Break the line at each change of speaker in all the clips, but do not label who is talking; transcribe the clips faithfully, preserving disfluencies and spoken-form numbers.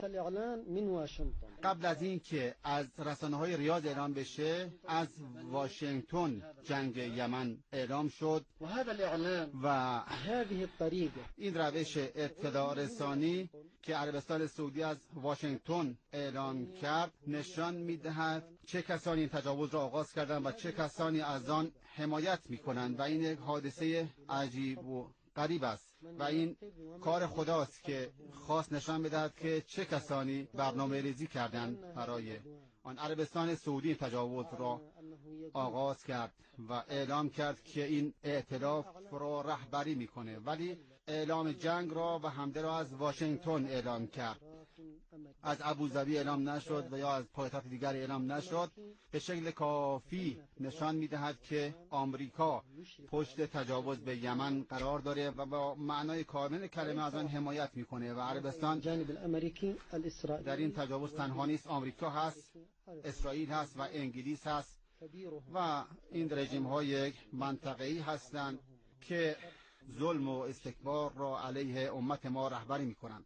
قبل از این که از رسانه‌های ریاض اعلام بشه، از واشنگتن جنگ یمن اعلام شد و این روش اطلاع رسانی که عربستان سعودی از واشنگتن اعلام کرد نشان می‌دهد چه کسانی این تجاوز را آغاز کردند و چه کسانی از آن حمایت می‌کنند و این یک حادثه عجیب و غریب است و این کار خداست که خواست نشان بدهد که چه کسانی برنامه ریزی کردند برای آن. عربستان سعودی تجاوز را آغاز کرد و اعلام کرد که این ائتلاف را رهبری میکنه، ولی اعلام جنگ را و حمله را از واشنگتن اعلام کرد، از ابوظبی اعلام نشد و یا از پایتخت دیگر اعلام نشد. به شکل کافی نشان میدهد که آمریکا پشت تجاوز به یمن قرار داره و با معنای کامل کلمه از آن حمایت میکنه و عربستان در این تجاوز تنها نیست، آمریکا هست، اسرائیل هست و انگلیس هست و این رژیم ها یک منطقه‌ای هستند که ظلم و استکبار را علیه امت ما رهبری میکنند.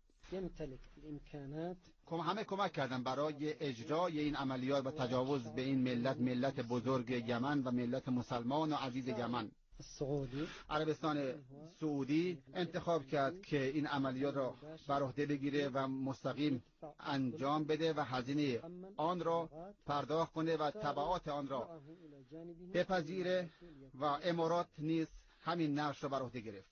همه کمک کردن برای اجرای این عملیات و تجاوز به این ملت، ملت بزرگ یمن و ملت مسلمان و عزیز یمن. عربستان سعودی انتخاب کرد که این عملیات را بر عهده بگیره و مستقیم انجام بده و هزینه آن را پرداخت کنه و تبعات آن را بپذیره و امارات نیز همین نقش را بر عهده گرفت.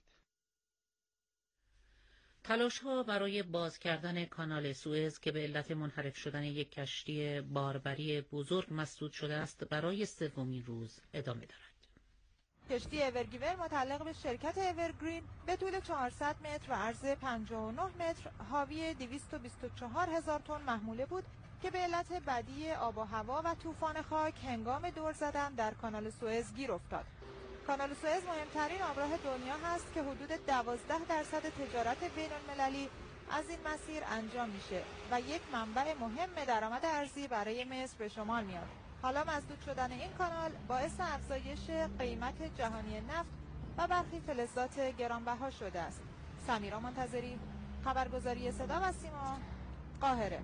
تلاش‌ها برای باز کردن کانال سوئز که به علت منحرف شدن یک کشتی باربری بزرگ مسدود شده است برای سومین روز ادامه دارد.
کشتی اورگیور متعلق به شرکت اورگرین به طول چهارصد متر و عرض پنجاه و نه متر حاوی دویست و بیست و چهار هزار تن محموله بود که به علت بدی آب و هوا و طوفان خاک هنگام دور زدن در کانال سوئز گیر افتاد. کانال سوئز مهمترین آبراه دنیا هست که حدود دوازده درصد تجارت بین المللی از این مسیر انجام میشه و یک منبع مهم درآمد ارزی برای مصر به شمار میاد. حالا مسدود شدن این کانال باعث افزایش قیمت جهانی نفت و برخی فلزات گرانبها شده است. سمیرا منتظری، خبرگزاری صدا و سیما، قاهره.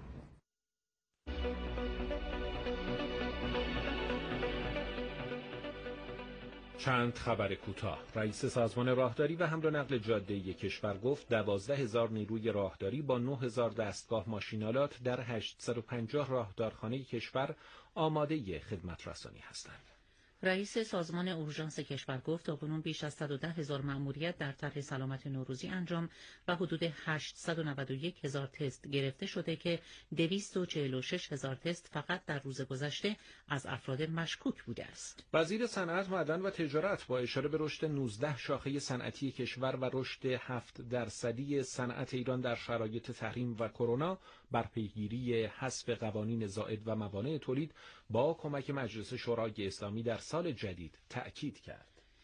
چند خبر کوتاه. رئیس سازمان راهداری و حمل و نقل جاده‌ای کشور گفت دوازده هزار نیروی راهداری با نه هزار دستگاه ماشین‌آلات در هشتصد و پنجاه راهدارخانه کشور آماده خدمت رسانی هستند.
رئیس سازمان اورژانس کشور گفت تاکنون بیش از صد و ده هزار مأموریت در طرح سلامت نوروزی انجام و حدود هشتصد و نود و یک هزار تست گرفته شده که دویست و چهل و شش هزار تست فقط در روز گذشته از افراد مشکوک بوده است.
وزیر صنعت، معدن و تجارت با اشاره به رشد نوزده شاخه صنعتی کشور و رشد هفت درصدی صنعت ایران در شرایط تحریم و کرونا بر پیگیری حذف قوانین زائد و موانع تولید با کمک مجلس شورای اسلامی در سال جدید تأکید کرد.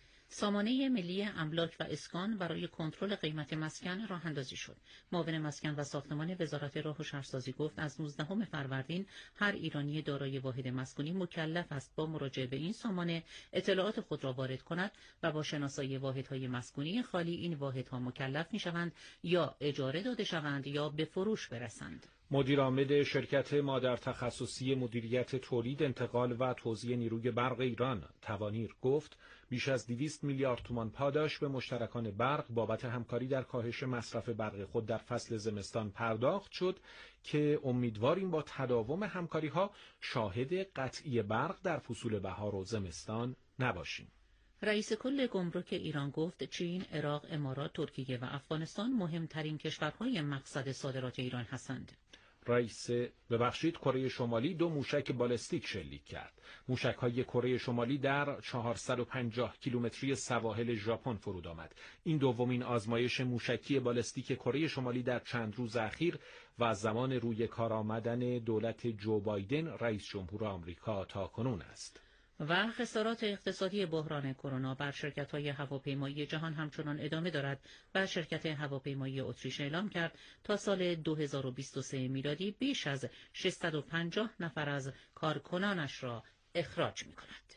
سامانه ملی املاک و اسکان برای کنترل قیمت مسکن راه اندازی شد. معاون مسکن و ساختمان وزارت راه و شهرسازی گفت از نوزدهم فروردین هر ایرانی دارای واحد مسکونی مکلف است با مراجعه به این سامانه اطلاعات خود را وارد کند و با شناسایی واحدهای مسکونی خالی این واحدها مکلف می‌شوند یا اجاره داده شوند یا به فروش برسند.
مدیر عامل شرکت مادر تخصصی مدیریت تولید، انتقال و توزیع نیروی برق ایران توانیر گفت بیش از دویست میلیارد تومان پاداش به مشترکان برق بابت همکاری در کاهش مصرف برق خود در فصل زمستان پرداخت شد که امیدواریم با تداوم همکاری‌ها شاهد قطعی برق در فصول بهار و زمستان نباشیم.
رئیس کل گمرک ایران گفت چین، عراق، امارات، ترکیه و افغانستان مهمترین کشورهای مقصد صادرات ایران هستند.
رئیس ببخشید کره شمالی دو موشک بالستیک شلیک کرد. موشک‌های کره شمالی در چهارصد و پنجاه کیلومتری سواحل ژاپن فرود آمد. این دومین آزمایش موشکی بالستیک کره شمالی در چند روز اخیر و از زمان روی کار آمدن دولت جو بایدن رئیس جمهور آمریکا تا کنون است.
و خسارات اقتصادی بحران کرونا بر شرکت‌های هواپیمایی جهان همچنان ادامه دارد و شرکت هواپیمایی اتریش اعلام کرد تا سال دو هزار و بیست و سه میلادی بیش از ششصد و پنجاه نفر از کارکنانش را اخراج می‌کند.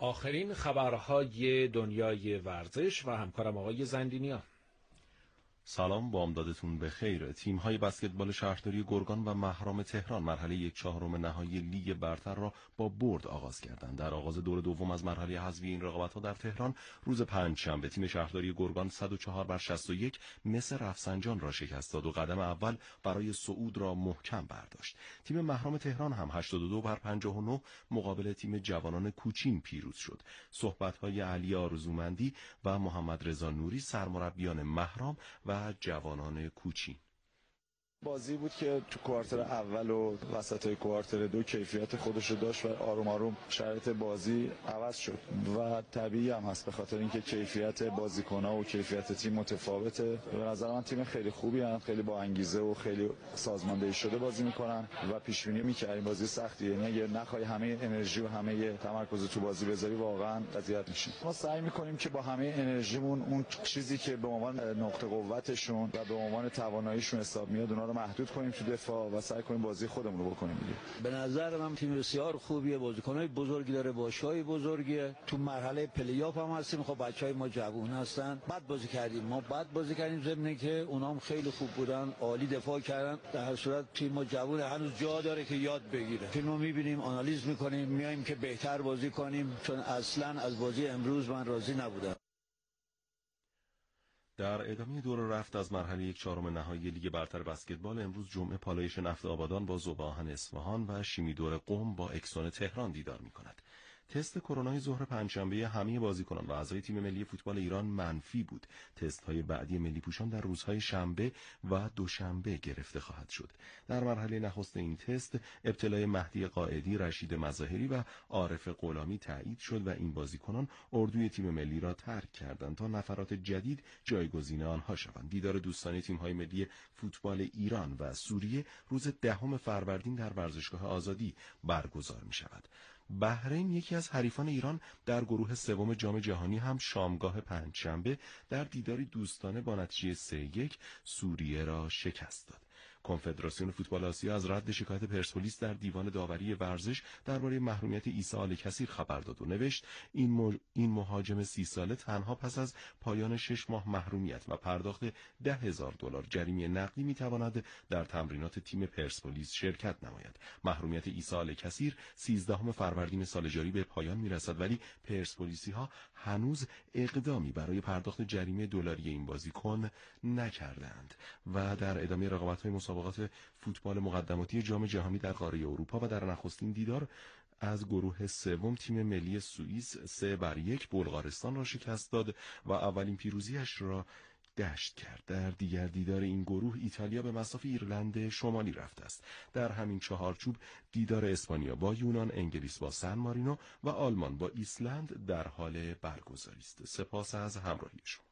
آخرین خبرهای دنیای ورزش و همکارم آقای زندینیان.
سلام، بامدادتون بخیر. تیم‌های بسکتبال شهرداری گرگان و مهرام تهران مرحله یک چهارم نهایی لیگ برتر را با برد آغاز کردند. در آغاز دور دوم از مرحله حذفی این رقابت‌ها در تهران روز پنجشنبه تیم شهرداری گرگان صد و چهار بر شصت و یک مس رفسنجان را شکست داد و قدم اول برای صعود را محکم برداشت. تیم مهرام تهران هم هشتاد و دو بر پنجاه و نه مقابل تیم جوانان کوچین پیروز شد. صحبت‌های علی آرزومندی و محمد رضا نوری سرمربیان مهرام و و جوانان کوچین.
بازی بود که تو کوارتر اول و وسطای کوارتر دو کیفیت خودش رو داشت و آروم آروم شرایط بازی عوض شد و طبیعی هم هست به خاطر اینکه کیفیت بازیکن‌ها و کیفیت تیم متفاوته. به نظر من تیم خیلی خوبی هستن، خیلی با انگیزه و خیلی سازماندهی شده بازی میکنن و پیش بینی می‌کردیم بازی سختیه، یعنی اگه نخوای همه انرژی و همه تمرکز تو بازی بذاری واقعا اذیت میشی. ما سعی می‌کنیم که با همه انرژیمون اون چیزی که به عنوان نقطه قوتشون و به عنوان تواناییشون حساب میاد اونها رو محدود کنیم تو دفاع و سعی کنیم بازی خودمون رو بکنیم دیگه.
به نظر من تیم بسیار خوبیه، بازیکنای بزرگی داره، باشگاهی بزرگیه. تو مرحله پلی آف هم هستیم. خب بچهای ما جوون هستن. بد بازی کردیم، ما بد بازی کردیم، ضمن که اونام خیلی خوب بودن، عالی دفاع کردن. در هر صورت تیم ما جوون هنوز جا داره که یاد بگیره. فیلمو می‌بینیم، آنالیز می‌کنیم، میایم که بهتر بازی کنیم، چون اصلاً از بازی امروز من راضی نبودم.
در ادامه دور رفت از مرحله یک چهارم نهایی لیگ برتر بسکتبال امروز جمعه پالایش نفت آبادان با ذوب‌آهن اصفهان و شیمیدور قم با اکسون تهران دیدار می‌کند. تست کرونا ظهر پنجشنبه همه بازیکنان و اعضای تیم ملی فوتبال ایران منفی بود. تست‌های بعدی ملی پوشان در روزهای شنبه و دوشنبه گرفته خواهد شد. در مرحله نخست این تست ابتلای مهدی قائدی، رشید مظاهری و عارف غلامی تایید شد و این بازیکنان اردوی تیم ملی را ترک کردند تا نفرات جدید جایگزین آنها شوند. دیدار دوستانه تیم‌های ملی فوتبال ایران و سوریه روز دهم فروردین در ورزشگاه آزادی برگزار می‌شود. بحرین یکی از حریفان ایران در گروه سوم جام جهانی هم شامگاه پنجشنبه در دیداری دوستانه با نتیجه سه یک سوریه را شکست داد. کنفدراسیون فوتبال آسیا از رد شکایت پرسپولیس در دیوان داوری ورزش درباره محرومیت عیسی آل‌کثیر خبر داد و نوشت این مج... این مهاجم سی ساله تنها پس از پایان شش ماه محرومیت و پرداخت ده هزار دلار جریمه نقدی میتواند در تمرینات تیم پرسپولیس شرکت نماید. محرومیت عیسی آل‌کثیر سیزدهم فروردین سال جاری به پایان میرسد، ولی پرسپولیسی ها هنوز اقدامی برای پرداخت جریمه دلاری این بازیکن نکردند. و در ادامه رقابت‌های مسابقات فوتبال مقدماتی جام جهانی در قاره اروپا و در نخستین دیدار از گروه سوم تیم ملی سوئیس سه بر یک بلغارستان را شکست داد و اولین پیروزیش را دشت کرد. در دیگر دیدار این گروه ایتالیا به مصاف ایرلند شمالی رفته است. در همین چهارچوب دیدار اسپانیا با یونان، انگلیس با سن مارینو و آلمان با ایسلند در حال برگزاری است. سپاس از همراهی شما.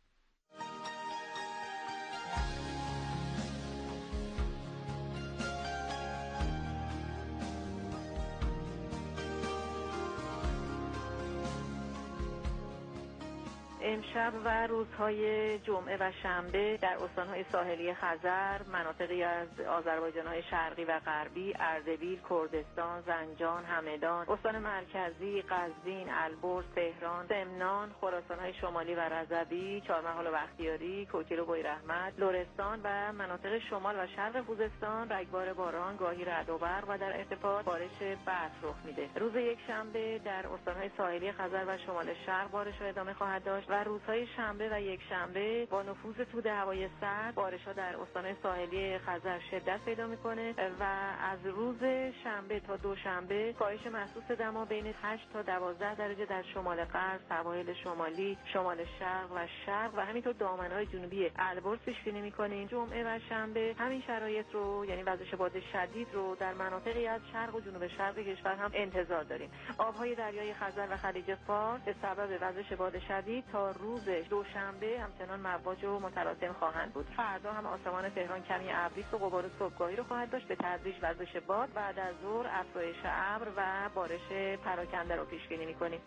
امشب و روزهای جمعه و شنبه در استانهای ساحلی خزر، مناطقی از آذربایجان‌های شرقی و غربی، اردبیل، کردستان، زنجان، همدان، استان مرکزی، قزوین، البرز، تهران، سمنان، خراسان‌های شمالی و رضوی، چهارمحال و بختیاری، کوکیل و بویراحمد، لرستان و مناطق شمال و شرق خوزستان رگبار باران، گاهی رعد و برق و در ارتفاع بارش برف رخ میده. روز یک شنبه در استانهای ساحلی خزر و شمال شرق بارش ادامه خواهد داشت و روزهای شنبه و یک شنبه با نفوذ تود هوای سرد بارش‌ها در استان ساحلی خزر شدت پیدا می‌کنه و از روز شنبه تا دوشنبه کاهش محسوس دما بین هشت تا دوازده درجه در شمال غرب، سواحل شمالی، شمال شرق و شرق و همینطور دامنه‌های جنوبی البرز پیش بینی می‌کنیم. جمعه و شنبه همین شرایط رو، یعنی وزش باد شدید رو در مناطقی از شرق و جنوب شرق کشور هم انتظار داریم. آب‌های دریای خزر و خلیج فارس به سبب وزش باد شدید تا روز دوشنبه همچنان مواج و متلاطم خواهند بود. فردا هم آسمان تهران کمی ابری و غبار صبحگاهی رو خواهد داشت. به تدریج وزش باد بعد از ظهر افزایش ابر و بارش پراکنده رو پیش بینی می‌کنیم.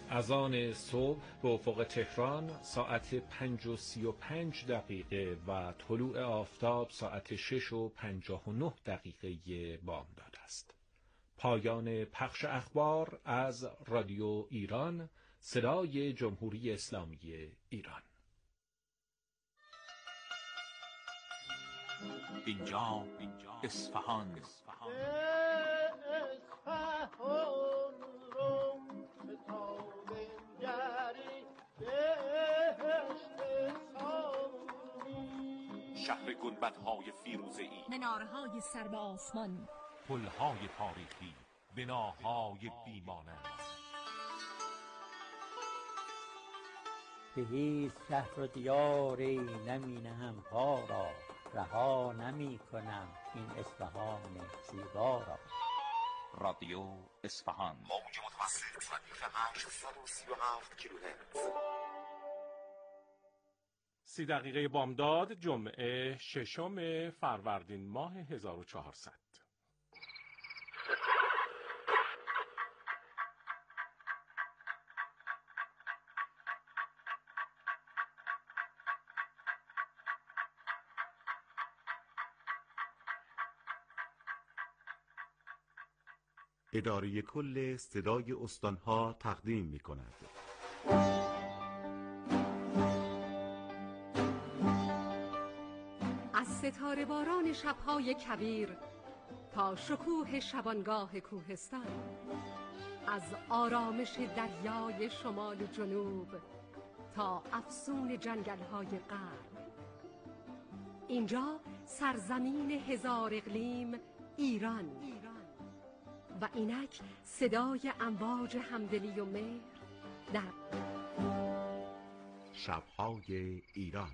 اذان صبح به افق تهران ساعت پنج و سی و پنج دقیقه و طلوع آفتاب ساعت شش و پنجاه و نه دقیقه بامداد است. پایان پخش اخبار از رادیو ایران، صدای جمهوری اسلامی ایران.
اینجا اصفهان. شهر گنبدهای فیروزه‌ای،
منارهای سر به آسمان،
پل‌های تاریخی، بناهای بی‌مانند.
به هیچ شهر و دیاری نمی‌نهم پا را، رها نمی کنم این اصفهان زیبا را.
رادیو اصفهان،
موج متوسط ردیف هشتصد و سی و هفت کیلوهرتز.
سی دقیقه بامداد، جمعه ششم فروردین ماه هزار و چهارصد.
اداره کل صدای استانها تقدیم می کند.
از ستاره باران شبهای کویر تا شکوه شبانگاه کوهستان، از آرامش دریای شمال و جنوب تا افسون جنگل‌های غرب، اینجا سرزمین هزار اقلیم ایران و اینک صدای امواج همدلی و مهر در
شب‌های ایران.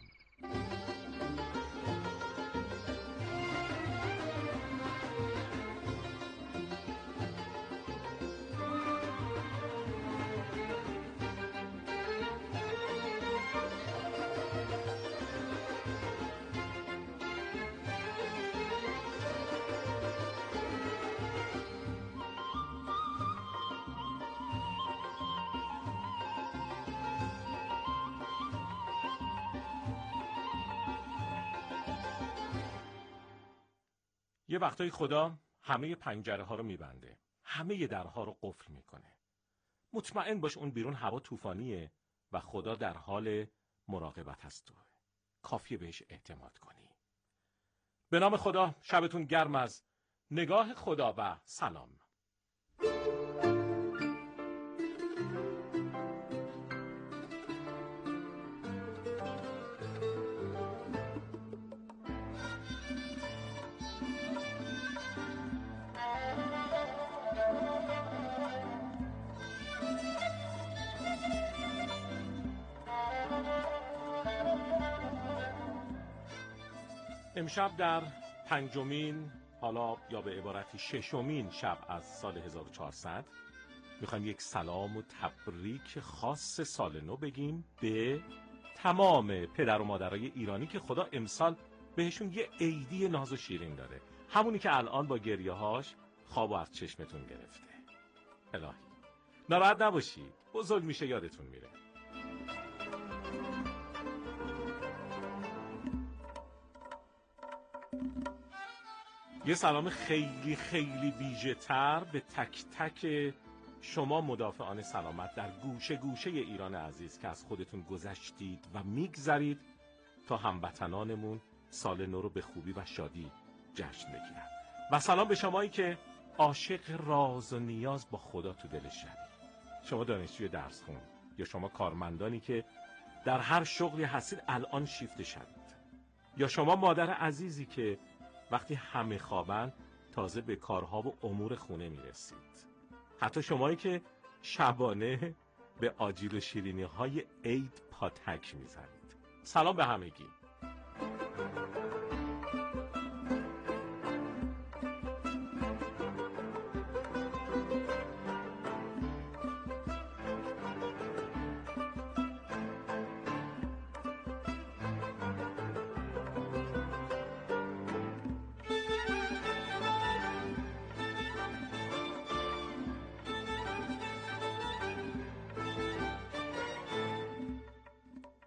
یه وقتای خدا همه پنجره ها رو میبنده، همه درها رو قفل میکنه. مطمئن باش اون بیرون هوا طوفانیه و خدا در حال مراقبت هست. تو کافیه بهش اعتماد کنی. به نام خدا، شبتون گرم از نگاه خدا و سلام. امشب در پنجمین، حالا یا به عبارتی ششمین شب از سال هزار و چهارصد میخوایم یک سلام و تبریک خاص سال نو بگیم به تمام پدر و مادرای ایرانی که خدا امسال بهشون یه عیدی ناز و شیرین داره، همونی که الان با گریه هاش خواب از چشمتون گرفته. الهی ناراحت نباشید، بزرگ میشه یادتون میره. یه سلام خیلی خیلی ویژه تر به تک تک شما مدافعان سلامت در گوشه گوشه ایران عزیز که از خودتون گذشتید و میگذرید تا هموطنانمون سال نو رو به خوبی و شادی جشن بگیرن. و سلام به شمایی که عاشق راز و نیاز با خدا تو دلش شدید. شما دانشجوی درس خون یا شما کارمندانی که در هر شغلی هستید الان شیفت شدید، یا شما مادر عزیزی که وقتی همه خوابن تازه به کارها و امور خونه میرسید، حتی شمایی که شبانه به آجیل و شیرینی های عید پاتک میزنید. سلام به همگی.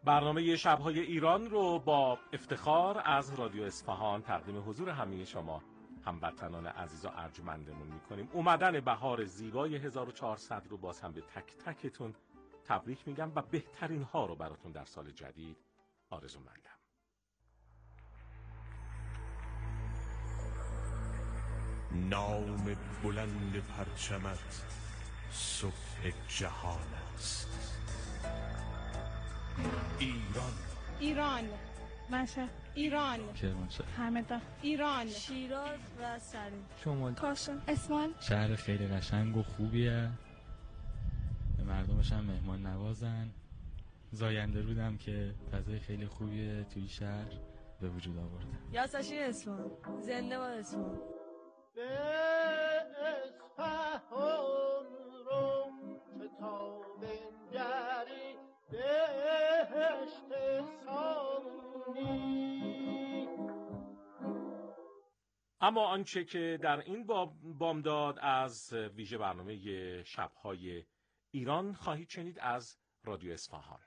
برنامه شب‌های ایران رو با افتخار از رادیو اصفهان تقدیم حضور همه شما هموطنان عزیز و ارجمندمون می‌کنیم. اومدن بهار زیبای هزار و چهارصد رو باز هم به تک تکتون تبریک میگم و بهترین ها رو براتون در سال جدید آرزو مندم.
نام بلند پرچمت صبح جهان است. ایران،
ایران، مشهد، ایران،
کرمانشاه،
همدان، ایران،
شیراز و سرین،
شمال،
کاشان، اصفهان.
شهر خیلی قشنگ و خوبیه، به مردمش هم مهمان نوازن. زاینده رودم که فضای خیلی خوبیه توی شهر به وجود آورده.
یاساشی اصفهان، زنده با اصفهان.
به اصفهان رو که تا بنگری بهشت سامونی.
اما آنچه که در این بامداد از ویژه برنامه شب‌های ایران خواهید شنید از رادیو اصفهان.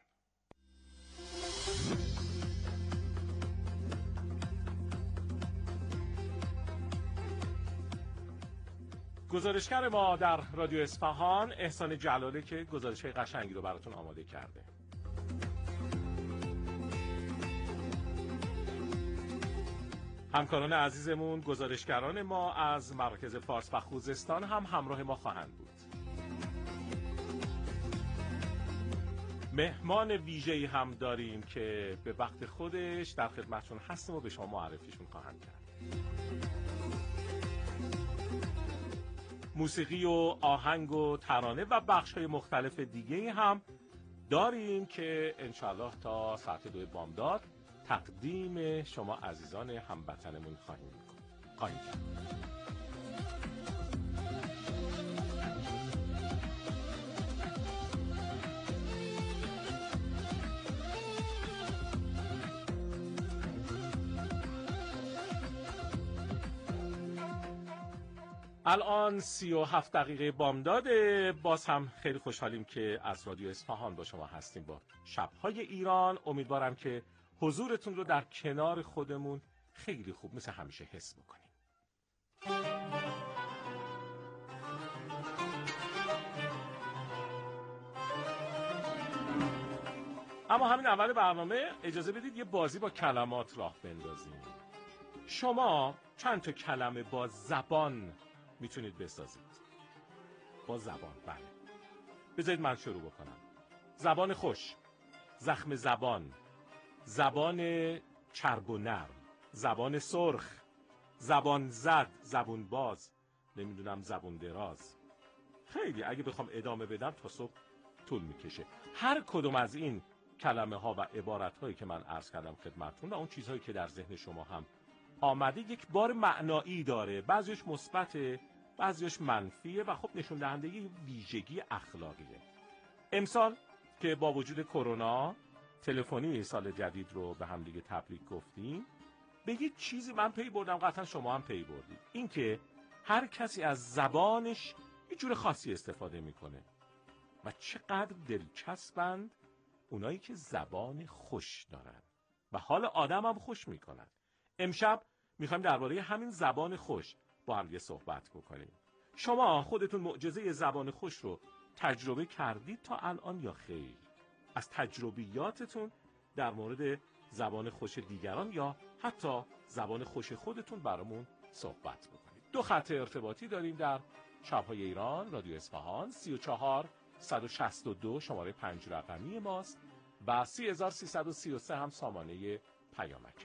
گزارشگر ما در رادیو اصفهان احسان جلاله که گزارش‌های قشنگی رو براتون آماده کرده. همکاران عزیزمون گزارشگران ما از مرکز فارس و خوزستان هم همراه ما خواهند بود. مهمان ویژه‌ای هم داریم که به وقت خودش در خدمتشون هستیم و به شما معرفیشون خواهند کرد. موسیقی و آهنگ و ترانه و بخش‌های مختلف دیگه هم داریم که انشالله تا ساعت دو بامداد تقدیم شما عزیزان هموطنمون خواهیم خواهیم کرد. الان سی و هفت دقیقه بامداده. باز هم خیلی خوشحالیم که از رادیو اصفهان با شما هستیم با شب‌های ایران. امیدوارم که حضورتون رو در کنار خودمون خیلی خوب مثل همیشه حس بکنیم. اما همین اول برنامه اجازه بدید یه بازی با کلمات راه بندازیم. شما چند تا کلمه با زبان میتونید بسازید؟ با زبان، بله. بذارید من شروع بکنم. زبان خوش، زخم زبان، زبان چرب و نرم، زبان سرخ، زبان زد، زبون باز، نمیدونم زبون دراز. خیلی اگه بخوام ادامه بدم تا صبح طول میکشه. هر کدوم از این کلمه ها و عبارت هایی که من عرض کردم خدمتتون و اون چیزهایی که در ذهن شما هم آمده یک بار معنایی داره. بعضیش مثبته، بعضیش منفیه و خب نشون دهنده یه ویژگی اخلاقیه. امسال که با وجود کرونا تلفنی سال جدید رو به هم دیگه تبریک گفتیم، به یه چیزی من پی بردم، قطعا شما هم پی بردید، این که هر کسی از زبانش یه جور خاصی استفاده میکنه و چقدر دلچسبند اونایی که زبان خوش دارن و حال آدم هم خوش میکنن. امشب میخوایم درباره همین زبان خوش با هم یه صحبت بکنیم. شما خودتون معجزه زبان خوش رو تجربه کردید تا الان یا خیر؟ از تجربیاتتون در مورد زبان خوش دیگران یا حتی زبان خوش خودتون برامون صحبت بکنید. دو خط ارتباطی داریم در شب‌های ایران. رادیو اصفهان سی و چهار صد و شصت و دو شماره پنج رقمی ماست و سی هزار سیصد و سی و سه هم سامانه پیامک.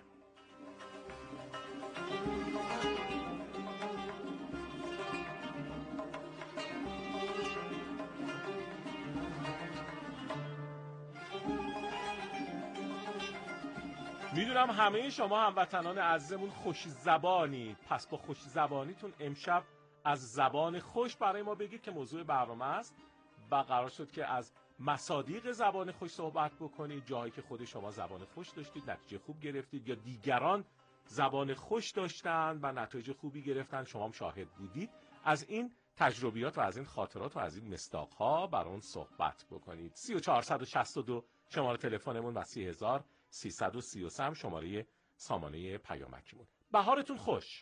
میدونم همه شما هموطنان عزیزمون خوش زبانید، پس با خوش زبانیتون امشب از زبان خوش برای ما بگید که موضوع برنامه است و قرار شد که از مصادیق زبان خوش صحبت بکنید، جایی که خود شما زبان خوش داشتید، نتیجه خوب گرفتید یا دیگران زبان خوش داشتن و نتیجه خوبی گرفتن، شما هم شاهد بودید. از این تجربیات و از این خاطرات و از این مصداق‌ها برای اون صحبت بکنید. سی و چهار صد و شصت و دو شماره تلفنمون و سه هزار سیصد و سی و سه هم شماره سامانه پیامکیمون. بهارتون خوش.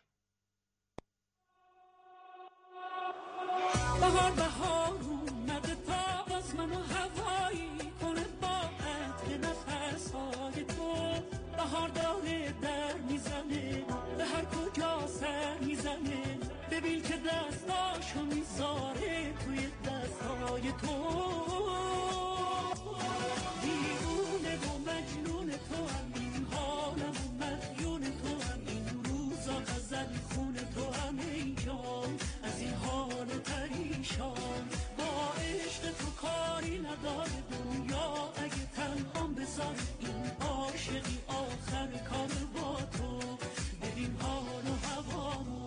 بهار بهار اومده تا باز منو هوایی کنه با عطر نفسهای تو. بهار داره در میزنه به هر کجا سر میزنه، ببین که دستاشو میذاره توی دستای تو. دیوونه و مجنون تو هم این حالم و مدیون تو هم این روزا، غزل خون تو هم ای جان از این حال پریشان. با عشق تو کاری نداره دنیا، اگه تنهام بذار این عاشقی آخر کار با تو. ببین حال و هوامو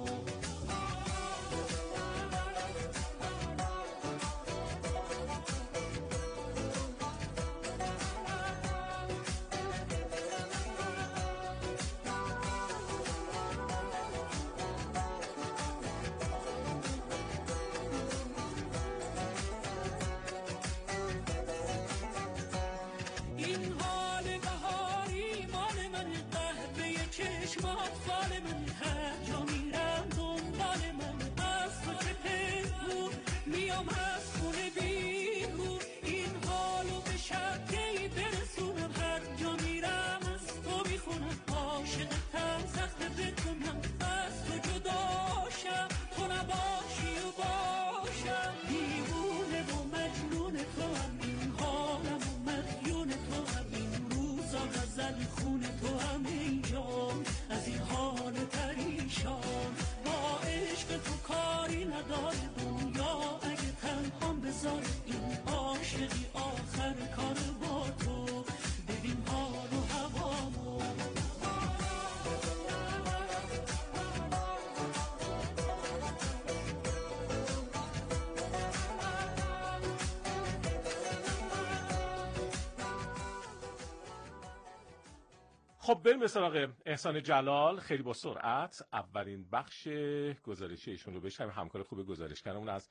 خب بریم به سراغ احسان جلال. خیلی با سرعت اولین بخش گزارشی ایشون رو بشنویم. همکار خوب گزارشگرمون از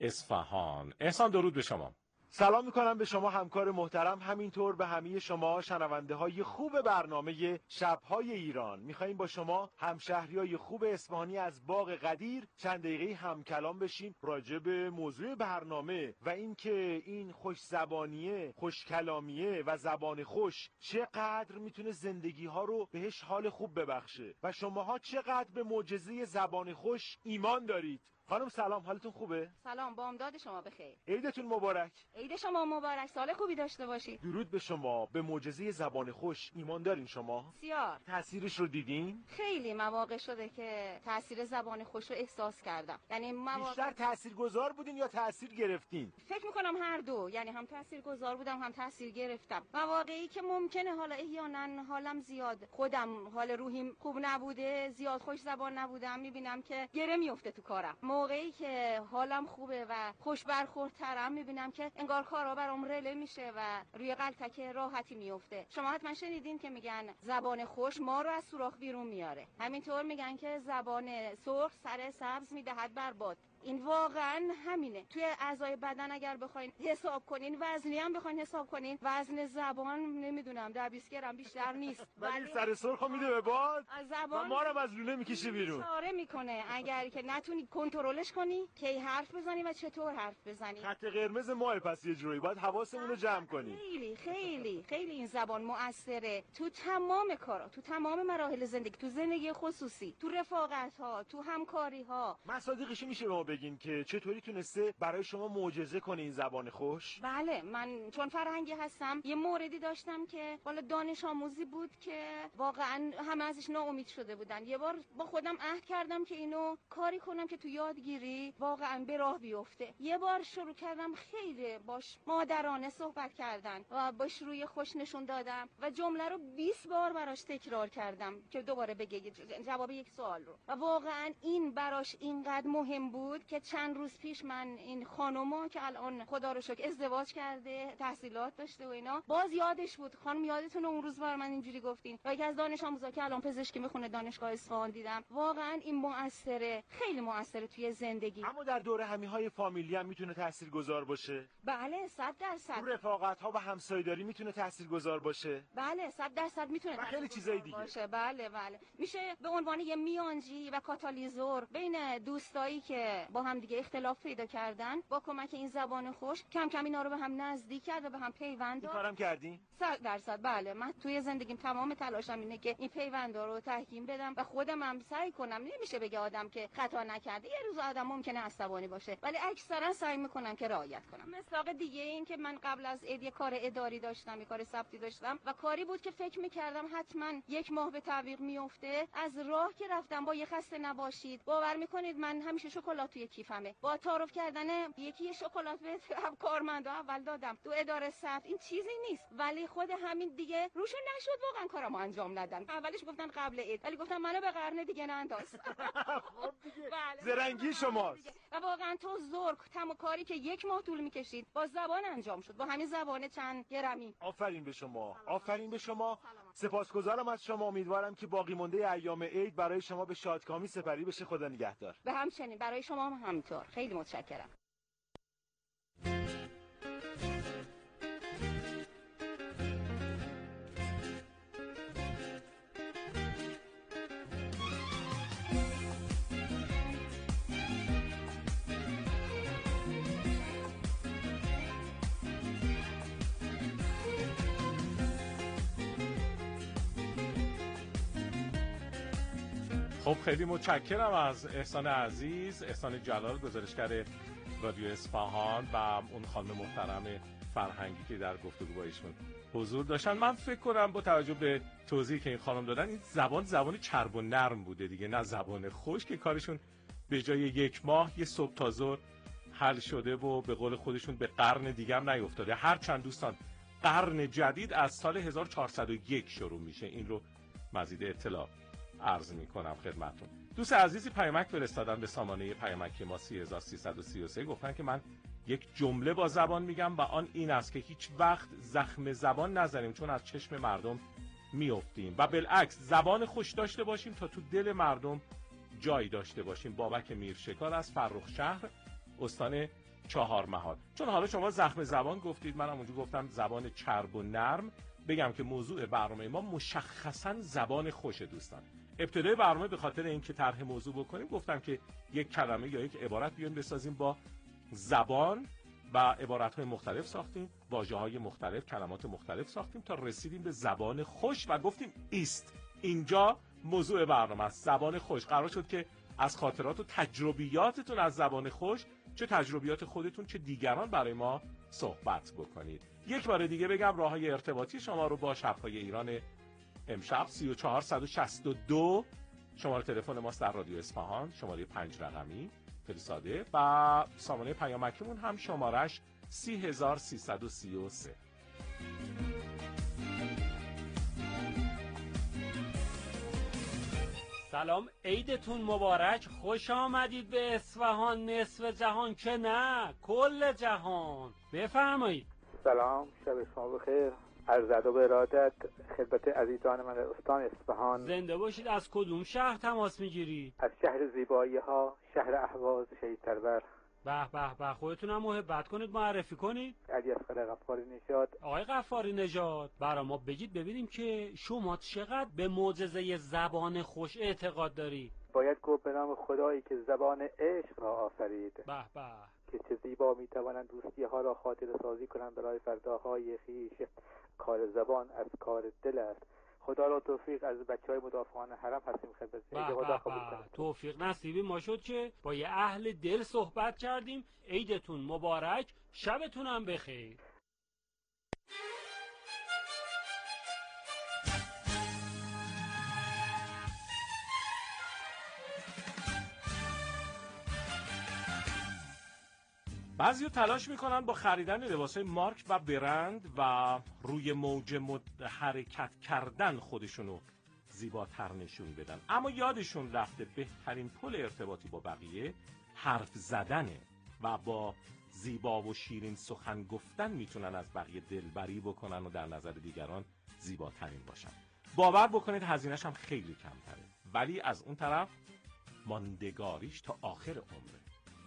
اصفهان. احسان درود به شما.
سلام میکنم به شما همکار محترم، همینطور به همه شما شنونده های خوب برنامه شبهای ایران. میخواییم با شما همشهری های خوب اصفهانی از باغ قدیر چند دقیقه هم کلام بشیم راجع به موضوع برنامه و اینکه این خوش زبانیه، خوش کلامیه و زبان خوش چقدر میتونه زندگی ها رو بهش حال خوب ببخشه و شماها چقدر به معجزه زبان خوش ایمان دارید. خانم سلام، حالتون خوبه؟
سلام، بامداد شما بخیر.
عیدتون مبارک.
عید شما مبارک، سال خوبی داشته باشید.
درود به شما. به معجزه زبان خوش ایمان دارین شما؟
بسیار.
تأثیرش رو دیدین؟
خیلی مواقع شده که تأثیر زبان خوش رو احساس کردم. یعنی مواقع
بیشتر تاثیرگذار بودین یا تأثیر گرفتین؟
فکر میکنم هر دو، یعنی هم تاثیرگذار بودم هم تأثیر گرفتم. مواقعی که ممکنه حالا احیانا حالم زیاد خودم حال روحیم خوب نبوده، زیاد خوش زبان نبودم، میبینم که گره میفته تو کارم. موقعی که حالم خوبه و خوش برخوردترم میبینم که انگار کارا برام رله میشه و روی قلتک راحتی میفته. شما حتما شنیدین که میگن زبان خوش ما رو از سوراخ بیرون میاره. همینطور میگن که زبان سرخ سر سبز میدهد بر باد. این واقعا همینه. توی اعضای بدن اگر بخواین حساب کنین، وزنی هم بخواین حساب کنین، وزن زبان نمیدونم در بیست گرم بیشتر نیست.
ولی سر سرخو میده به باد
زبان
و ما رو از لونه میکشه بیرون.
اشاره میکنه اگر که نتونی کنترلش کنی کی حرف بزنی و چطور حرف بزنی.
خط قرمز ماه پس یه جوری باید حواسمون رو جمع کنیم.
خیلی خیلی خیلی این زبان مؤثره تو تمام کارا، تو تمام مراحل زندگی، تو زندگی خصوصی، تو رفاقت ها، تو همکاری ها.
مصادیقش میشه به ما بگین که چطوری تونسته برای شما معجزه کنه این زبان خوش؟
بله، من چون فرهنگی هستم یه موردی داشتم که والا دانش آموزی بود که واقعا همه ازش ناامید شده بودن. یه بار با خودم عهد کردم که اینو کاری کنم که تو یادگیری واقعا به راه بیفته. یه بار شروع کردم خیلی باش مادرانه صحبت کردن و باش روی خوش نشون دادم و جمله رو بیست بار براش تکرار کردم که دوباره بگه جواب یک سوال رو و واقعا این براش اینقدر مهم بود بود که چند روز پیش من این خانوما که الان خدا رو شکر ازدواج کرده، تحصیلات داشته و اینا، باز یادش بود. خانم یادتونه اون روز بر من اینجوری گفتین؟ یکی از دانش آموزا که الان پزشکی میخونه دانشگاه اصفهان دیدم. واقعا این مؤثره، خیلی مؤثره توی زندگی.
اما در دوره همیهای فامیلی هم میتونه تاثیرگذار باشه.
بله صد درصد.
تو رفاقت ها و همسایه‌داری میتونه تاثیرگذار باشه.
بله صد درصد میتونه.
و خیلی چیزای دیگه
باشه. بله بله. میشه به عنوان یه میانجی و کاتالیزور بین دوستایی که با هم دیگه اختلاف پیدا کردن، با کمک این زبان خوش کم کم اینا رو به هم نزدیک کرد و به هم پیوند داد.
کارم کردین؟
صد درصد. بله من توی زندگیم تمام تلاشم اینه که این پیوندا رو تحکیم بدم و خودم هم سعی کنم. نمیشه بگه آدم که خطا نکرده. یه روز آدم ممکنه عصبانی باشه، ولی اکثرا سعی میکنم که رعایت کنم. مثلا دیگه این که من قبل از عید کار اداری داشتم، یه کار ثبتی داشتم و کاری بود که فکر میکردم حتما یک ماه به تعویق میفته. از راه که رفتم با یه خسته نباشید، باور میکنید من همیشه شکلات توی کیفمه. با تعارف کردن یکی شکلات به کارمندا اول دادم تو اداره ثبت. این چیزی نیست، ولی خود همین دیگه روشون نشد واقعا کارامو انجام ندادم. اولش گفتن قبل عید، ولی گفتم منو به قرن دیگه ننداز.
خب دیگه زرنگی شماست.
و واقعا تو زرگ تمام کاری که یک ماه طول میکشید با زبان انجام شد، با همین زبان چند گرمی.
آفرین به شما، آفرین به شما. سپاسگزارم از شما. امیدوارم که باقی مونده ایام عید برای شما به شادکامی سپری بشه. خدا نگهدار.
به همچنین برای شما هم همینطور. خیلی متشکرم.
خب خیلی متشکرم از احسان عزیز، احسان جلال، گزارشگر رادیو اصفهان و اون خانم محترم فرهنگی که در گفتگو با ایشون حضور داشتن. من فکر کنم با توجه به توضیحی که این خانم دادن، این زبان زبان چرب و نرم بوده دیگه، نه زبان خوش، که کارشون به جای یک ماه یه صبح تا ظهر حل شده و به قول خودشون به قرن دیگه هم نیفتاده. هر چند دوستان قرن جدید از سال هزار و چهارصد و یک شروع میشه. این رو مزید اطلاع عرض میکنم خدمتتون. دوست عزیزی پیامک فرستادن به سامانه پیامکی ما سه هزار سیصد و سی و سه، گفتن که من یک جمله با زبان میگم و آن این است که هیچ وقت زخم زبان نزنیم، چون از چشم مردم میافتیم، و بالعکس زبان خوش داشته باشیم تا تو دل مردم جای داشته باشیم. بابک میرشکار از فرخ شهر، استان چهارمحال. چون حالا شما زخم زبان گفتید، منم اونجا گفتم زبان چرب و نرم. بگم که موضوع برنامه ما مشخصاً زبان خوش دوستان. ابتدای برنامه به خاطر اینکه طرح موضوع بکنیم گفتم که یک کلمه یا یک عبارت بیایم بسازیم با زبان و عبارت‌های مختلف ساختیم، واژه‌های مختلف، کلمات مختلف ساختیم تا رسیدیم به زبان خوش و گفتیم ایست اینجا موضوع برنامه است، زبان خوش. قرار شد که از خاطرات و تجربیاتتون از زبان خوش، چه تجربیات خودتون چه دیگران، برای ما صحبت بکنید. یک بار دیگه بگم راه‌های ارتباطی شما رو با شب‌های ایران امشب سه چهار شش دو شماره تلفن ماست در رادیو اصفهان، شماره پنج رقمی خیلی ساده، و سامانه پیامکیمون هم شمارش سه هزار سیصد و سی و سه.
سلام، عیدتون مبارک، خوش آمدید به اصفهان، نصف جهان که نه کل جهان. بفرمایید.
سلام، شب شما بخیر. عرض ادب و ارادت خدمت عزیزان من استان اصفهان.
زنده باشید. از کدوم شهر تماس میگیری؟
از شهر زیبایی ها، شهر اهواز شهید سرور.
به به به، خودتون هم محبت کنید، معرفی کنید.
علی اصغر غفاری نژاد.
آقای غفاری نژاد، برای ما بگید ببینیم که شما چقدر به معجزه زبان خوش اعتقاد داری؟
باید گفت به نام خدایی که زبان عشق را آفرید.
به به،
که چه زیبا میتوانند دوستی ها را خاطر سازی کنند برای فرداهای خیش. کار زبان از کار دل است. خدا را توفیق. از بچهای مدافعان حرم هستیم خدمت. خدا قبول کنه.
توفیق نصیبی ما شد که با یه اهل دل صحبت کردیم. عیدتون مبارک، شبتون هم بخیر.
بعضی تلاش میکنن با خریدن لباسای مارک و برند و روی موج مد... حرکت کردن خودشونو زیباتر نشون بدن، اما یادشون رفته بهترین پل ارتباطی با بقیه
حرف زدنه و با زیبا و شیرین سخن گفتن میتونن از بقیه دلبری بکنن و در نظر دیگران زیباترین باشن. باور بکنید هزینه‌ش هم خیلی کمتره، ولی از اون طرف ماندگاریش تا آخر عمره.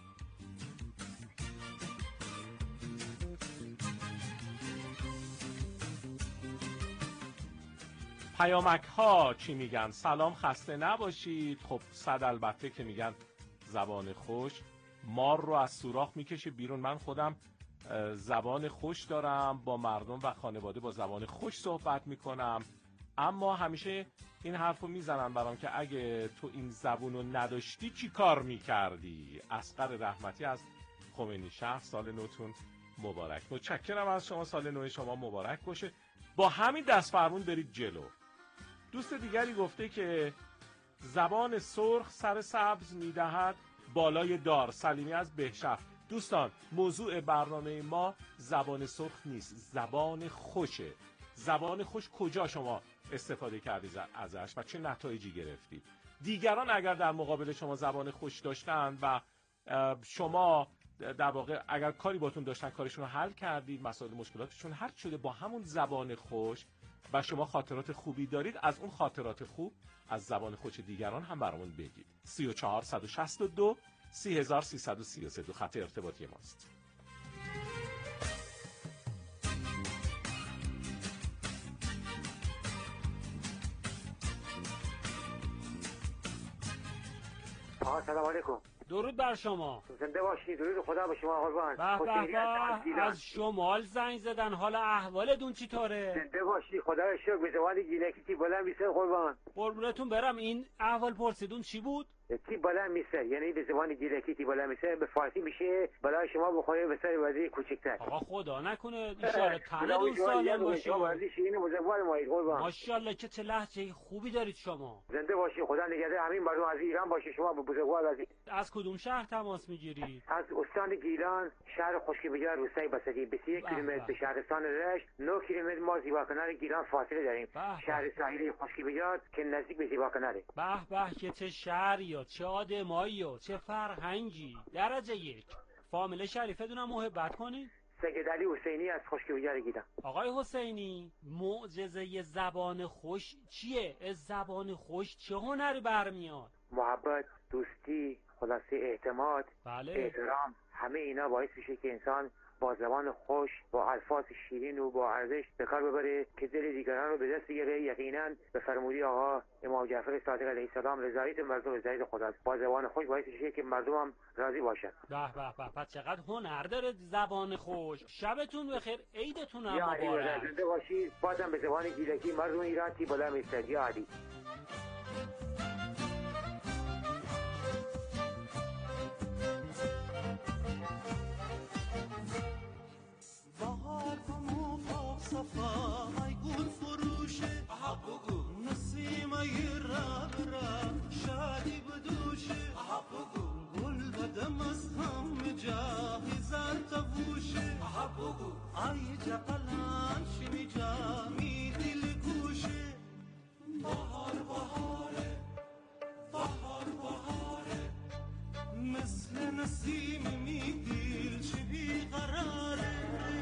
پیامک ها چی میگن؟ سلام، خسته نباشید. خب صد البته که میگن زبان خوش مار رو از سوراخ میکشه بیرون. من خودم زبان خوش دارم، با مردم و خانواده با زبان خوش صحبت میکنم، اما همیشه این حرف رو میزنن برام که اگه تو این زبون رو نداشتی چی کار میکردی؟ اصغر رحمتی از خمینی شهر. سال نوتون مبارک. متشکرم از شما، سال نو شما مبارک باشه. با همین دست فرمون برید جلو. دوست دیگری گفته که زبان سرخ سر سبز میدهد بالای دار. سلیمی از بهشهر. دوستان موضوع برنامه ما زبان سرخ نیست، زبان خوشه. زبان خوش کجا شما استفاده کردید ازش و چه نتایجی گرفتید؟ دیگران اگر در مقابل شما زبان خوش داشتن و شما در واقع اگر کاری باتون داشتن کارشون رو حل کردید، مسائل مشکلاتشون حل شده با همون زبان خوش و شما خاطرات خوبی دارید، از اون خاطرات خوب از زبان خوش دیگران هم برامون بگید. سی و چهار صد و شصت و دو سی هزار سیصد و سی و سه دو خط ارتباطی ماست.
سلام علیکم.
درود بر شما.
زنده باشید. درود خدا به شما قربان.
به به به. از شمال زنگ زدن، حال احوالتون چطوره؟
زنده باشید. خدا رو شکر. به زبان گیلکی بلند میسه قربان.
قربونتون برم. این احوال پرسیدون چی بود؟
تی بالا میسه، یعنی به زبان گیلکی تی بالا میسه، به فارسی میشه بالای شما بخوره به سر وزیر کوچکتر.
آقا خدا نکنه ان شاء الله تنتون سالم باشه.
وزیر شیرین بزرگوار ما قربان.
ماشاءالله که چه لهجه خوبی دارید شما.
زنده باشید. خدا نگهدار همین مردم از ایران باشه. شما به بزرگوار از
از کدوم شهر تماس میگیرید؟
از استان گیلان، شهر خشکی بجار روستای بسطی. بیست و یک کیلومتر به شهرستان رشت، نه کیلومتر ما زیباکنار گیلان فاصله داریم. شهر ساحلی خشکی بجار که نزدیک به زیباکناره.
به به که چه شهری و چه آدمایی و چه فرهنگی. درجه یک. فامیل شریفتون هم محبت کنید.
سید علی حسینی از خشکی بجار گیلان.
آقای حسینی، معجزه زبان خوش چیه؟ از زبان خوش چه هنری برمیاد؟
محبت، دوستی، خلاصه اعتماد،
بله.
احترام، همه اینا باعث میشه که انسان با زبان خوش، با الفاظ شیرین و با ارزش به کار ببره که دل دیگران رو به دست بیاره. یقینا به فرموده آقا امام جعفر صادق علیه السلام رضایت مردم رضایت خداست. با زبان خوش باعث میشه که مردم هم راضی باشن.
به به به. پس چقدر هنر داره زبان خوش. شبتون بخیر، عیدتون هم مبارک.
زنده باشید. بازم به زبان گیلکی مردم ایران تی بالا میستد. یا علی.
صفای گل فروشه بگو نسیم را برا شادی بدوشه بگو گل بدم از هم جاهزار تبوشه بگو ای جقلان شمی جامی دل گوشه. بهار بهاره بهار بهاره مثل نسیم می دل چه بی قراره.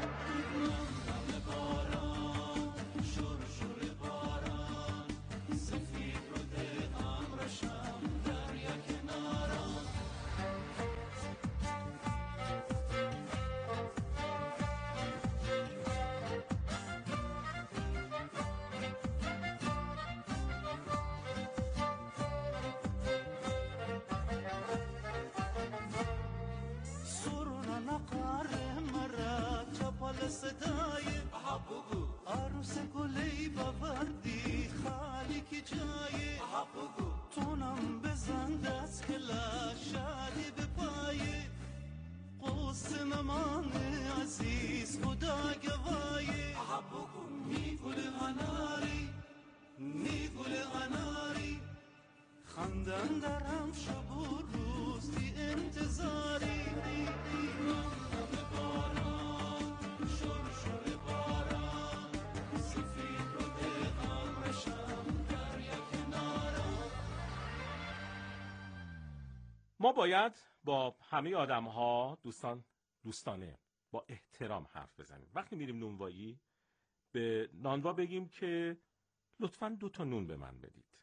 صدای بگو عروس گلی باوردی خالی کی جای بگو تونم بزن دست کلا شادی به پای قوس نمان عزیز خدا گوای بگو می گل غناری می گل غناری خندن درم شب و روز بی انتظاری.
ما باید با همه آدم‌ها دوستان دوستانه با احترام حرف بزنیم. وقتی میریم نونوایی به نانوا بگیم که لطفاً دو تا نون به من بدید.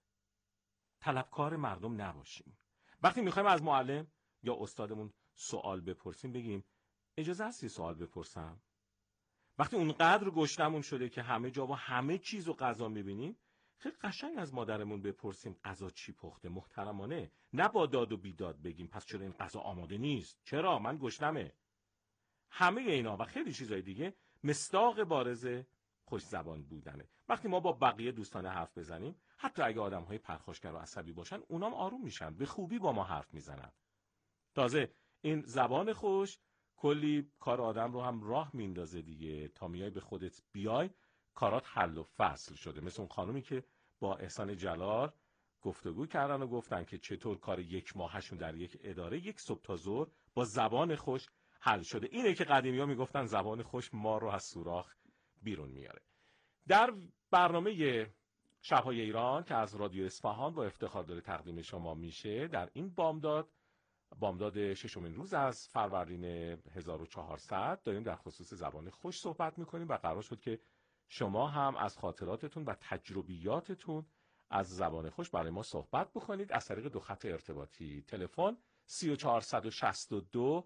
طلبکار مردم نباشیم. وقتی میخوایم از معلم یا استادمون سوال بپرسیم بگیم اجازه هستی سوال بپرسم؟ وقتی اونقدر گشنمون شده که همه جا و همه چیز و غذا میبینیم خیلی قشنگ از مادرمون بپرسیم غذا چی پخته، محترمانه، نه با داد و بیداد بگیم پس چرا این غذا آماده نیست، چرا من گشنمه. همه اینا و خیلی چیزای دیگه مصداق بارز خوش زبان بودنه. وقتی ما با بقیه دوستانه حرف بزنیم حتی اگه آدم‌های پرخاشگر و عصبی باشن اونام آروم میشن، به خوبی با ما حرف میزنن. تازه این زبان خوش کلی کار آدم رو هم راه میندازه دیگه. تا میای به خودت بیای کارات حل و فصل شده. مثل اون خانومی که با احسان جلال گفتگو کردن و گفتن که چطور کار یک ماهشون در یک اداره یک صبح تا ظهر با زبان خوش حل شده. اینه که قدیمی‌ها میگفتن زبان خوش ما رو از سوراخ بیرون میاره. در برنامه شب‌های ایران که از رادیو اصفهان با افتخار داره تقدیم شما میشه، در این بامداد بامداد ششمین روز از فروردین هزار و چهارصد داریم در خصوص زبان خوش صحبت میکنیم و قرار شد که شما هم از خاطراتتون و تجربیاتتون از زبان خوش برای ما صحبت بکنید از طریق دو خط ارتباطی، تلفن سی و چهار شصت و دو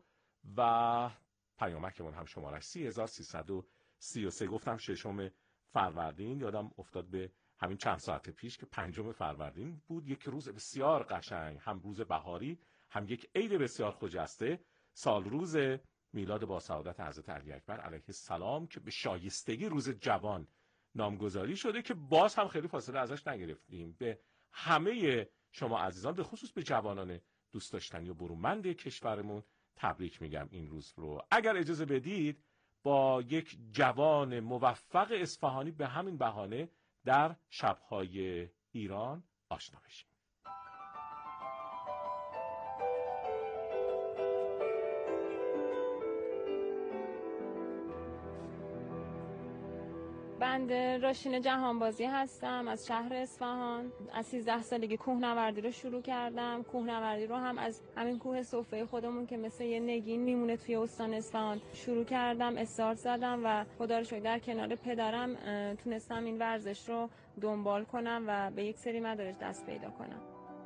و پیامکمون هم شمارش سی هزار سیصد و سی و سه. گفتم ششم فروردین، یادم افتاد به همین چند ساعت پیش که پنجم فروردین بود، یک روز بسیار قشنگ، هم روز بهاری هم یک عید بسیار خجسته، سال روز میلاد با سعادت حضرت علی اکبر علیه السلام که به شایستگی روز جوان نامگذاری شده که باز هم خیلی فاصله ازش نگرفتیم. به همه شما عزیزان به خصوص به جوانان دوست داشتنی و برومند کشورمون تبریک میگم این روز رو. اگر اجازه بدید با یک جوان موفق اصفهانی به همین بهانه در شب‌های ایران آشنا بشیم.
بنده راشین جهانبازی هستم از شهر اصفهان. از سیزده سالگی کوهنوردی رو شروع کردم. کوهنوردی رو هم از همین کوه صفه خودمون که مثل یه نگین میمونه توی استان اصفهان شروع کردم، استارت زدم و خدا رو شکر در کنار پدرم تونستم این ورزش رو دنبال کنم و به یک سری مدارج دست پیدا کنم.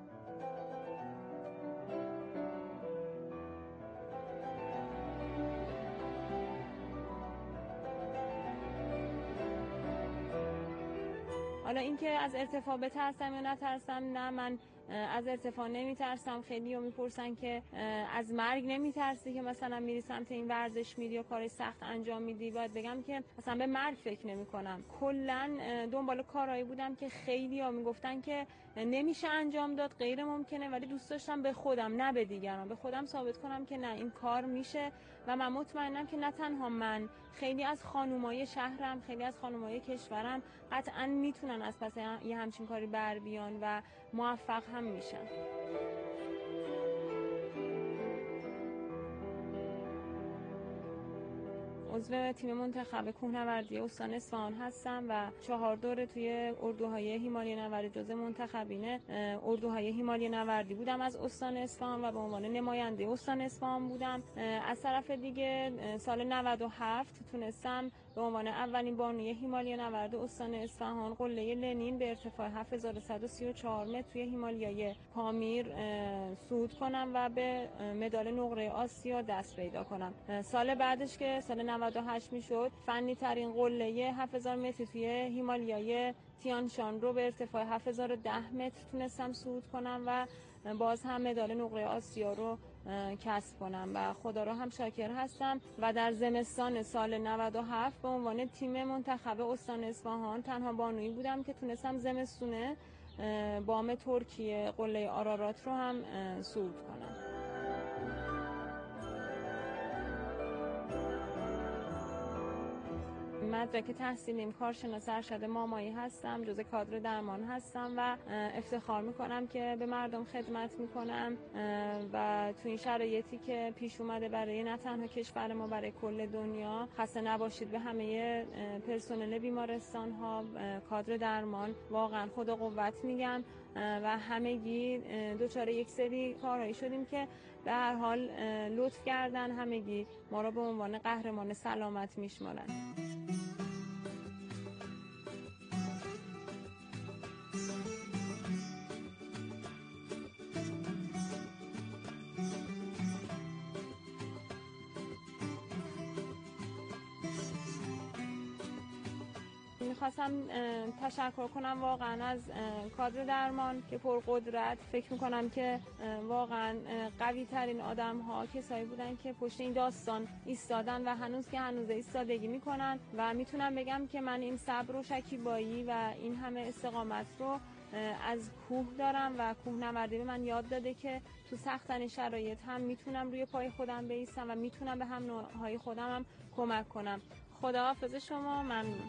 حالا اینکه از ارتفاع بترسم یا نترسم، نه، من از ارتفاع نمیترسم. خیلی ها میپرسن که از مرگ نمیترسی که مثلا میری سمت این ورزش میری یا کار سخت انجام میدی؟ باید بگم که مثلا به مرگ فکر نمی کنم. کلا دنبال کارهایی بودم که خیلی ها میگفتن که نمیشه انجام داد، غیر ممکنه، ولی دوست داشتم به خودم نه به دیگران، به خودم ثابت کنم که نه، این کار میشه. و من مطمئنم که نه تنها من، خیلی از خانومای شهرم، خیلی از خانومای کشورم قطعا میتونن از پس یه همچین کاری بر بیان و موفق هم میشن. عضو تیم منتخب کوهنوردی استان اصفهان هستم و چهار دوره توی اردوهای هیمالی نوردی جزو منتخبین اردوهای هیمالی نوردی بودم از استان اصفهان و به عنوان نماینده استان اصفهان بودم. از طرف دیگه سال نود و هفت تونستم به عنوان اولین بانوی هیمالی نورد استان اصفهان قله لنین به ارتفاع هفت هزار و صد و سی و چهار متر توی هیمالیای پامیر صعود کنم و به مدال نقره آسیا دست پیدا کنم. سال بعدش که سال نود و هشت میشد، فنی ترین قله هفت هزار متری توی هیمالیای تیان شان رو به ارتفاع هفت هزار و ده متر تونستم صعود کنم و باز هم مدال نقره آسیا رو کسب کنم و خدا رو هم شاکر هستم. و در زمستان سال نود و هفت به عنوان تیم منتخب استان اصفهان تنها بانویی بودم که تونستم زمستونه بام ترکیه قله آرارات رو هم صعود کنم. مدرک تحصیلیم کارشناس ارشد مامایی هستم، جزء کادر درمان هستم و افتخار میکنم که به مردم خدمت میکنم و تو این شرایطی که پیش اومده برای نه تنها کشور ما، برای کل دنیا، خسته نباشید به همه پرسنل بیمارستان ها، کادر درمان، واقعا خدا قوت میگم و همگی دچار یک سری کارهایی شدیم که به هر حال لطف کردن، همگی ما را به عنوان قهرمان سلامت میشمارن. میخواستم تشکر کنم واقعا از کادر درمان که پرقدرت، فکر میکنم که واقعا قوی ترین آدم ها کسایی بودن که پشت این داستان ایستادن و هنوز که هنوز ایستادگی میکنن و میتونم بگم که من این صبر و شکیبایی و این همه استقامت رو از کوه دارم و کوهنوردی به من یاد داده که تو سخت‌ترین شرایط هم میتونم روی پای خودم بایستم و میتونم به هم نوعهای خودم هم کمک کنم. خداحافظ شما، ممنون.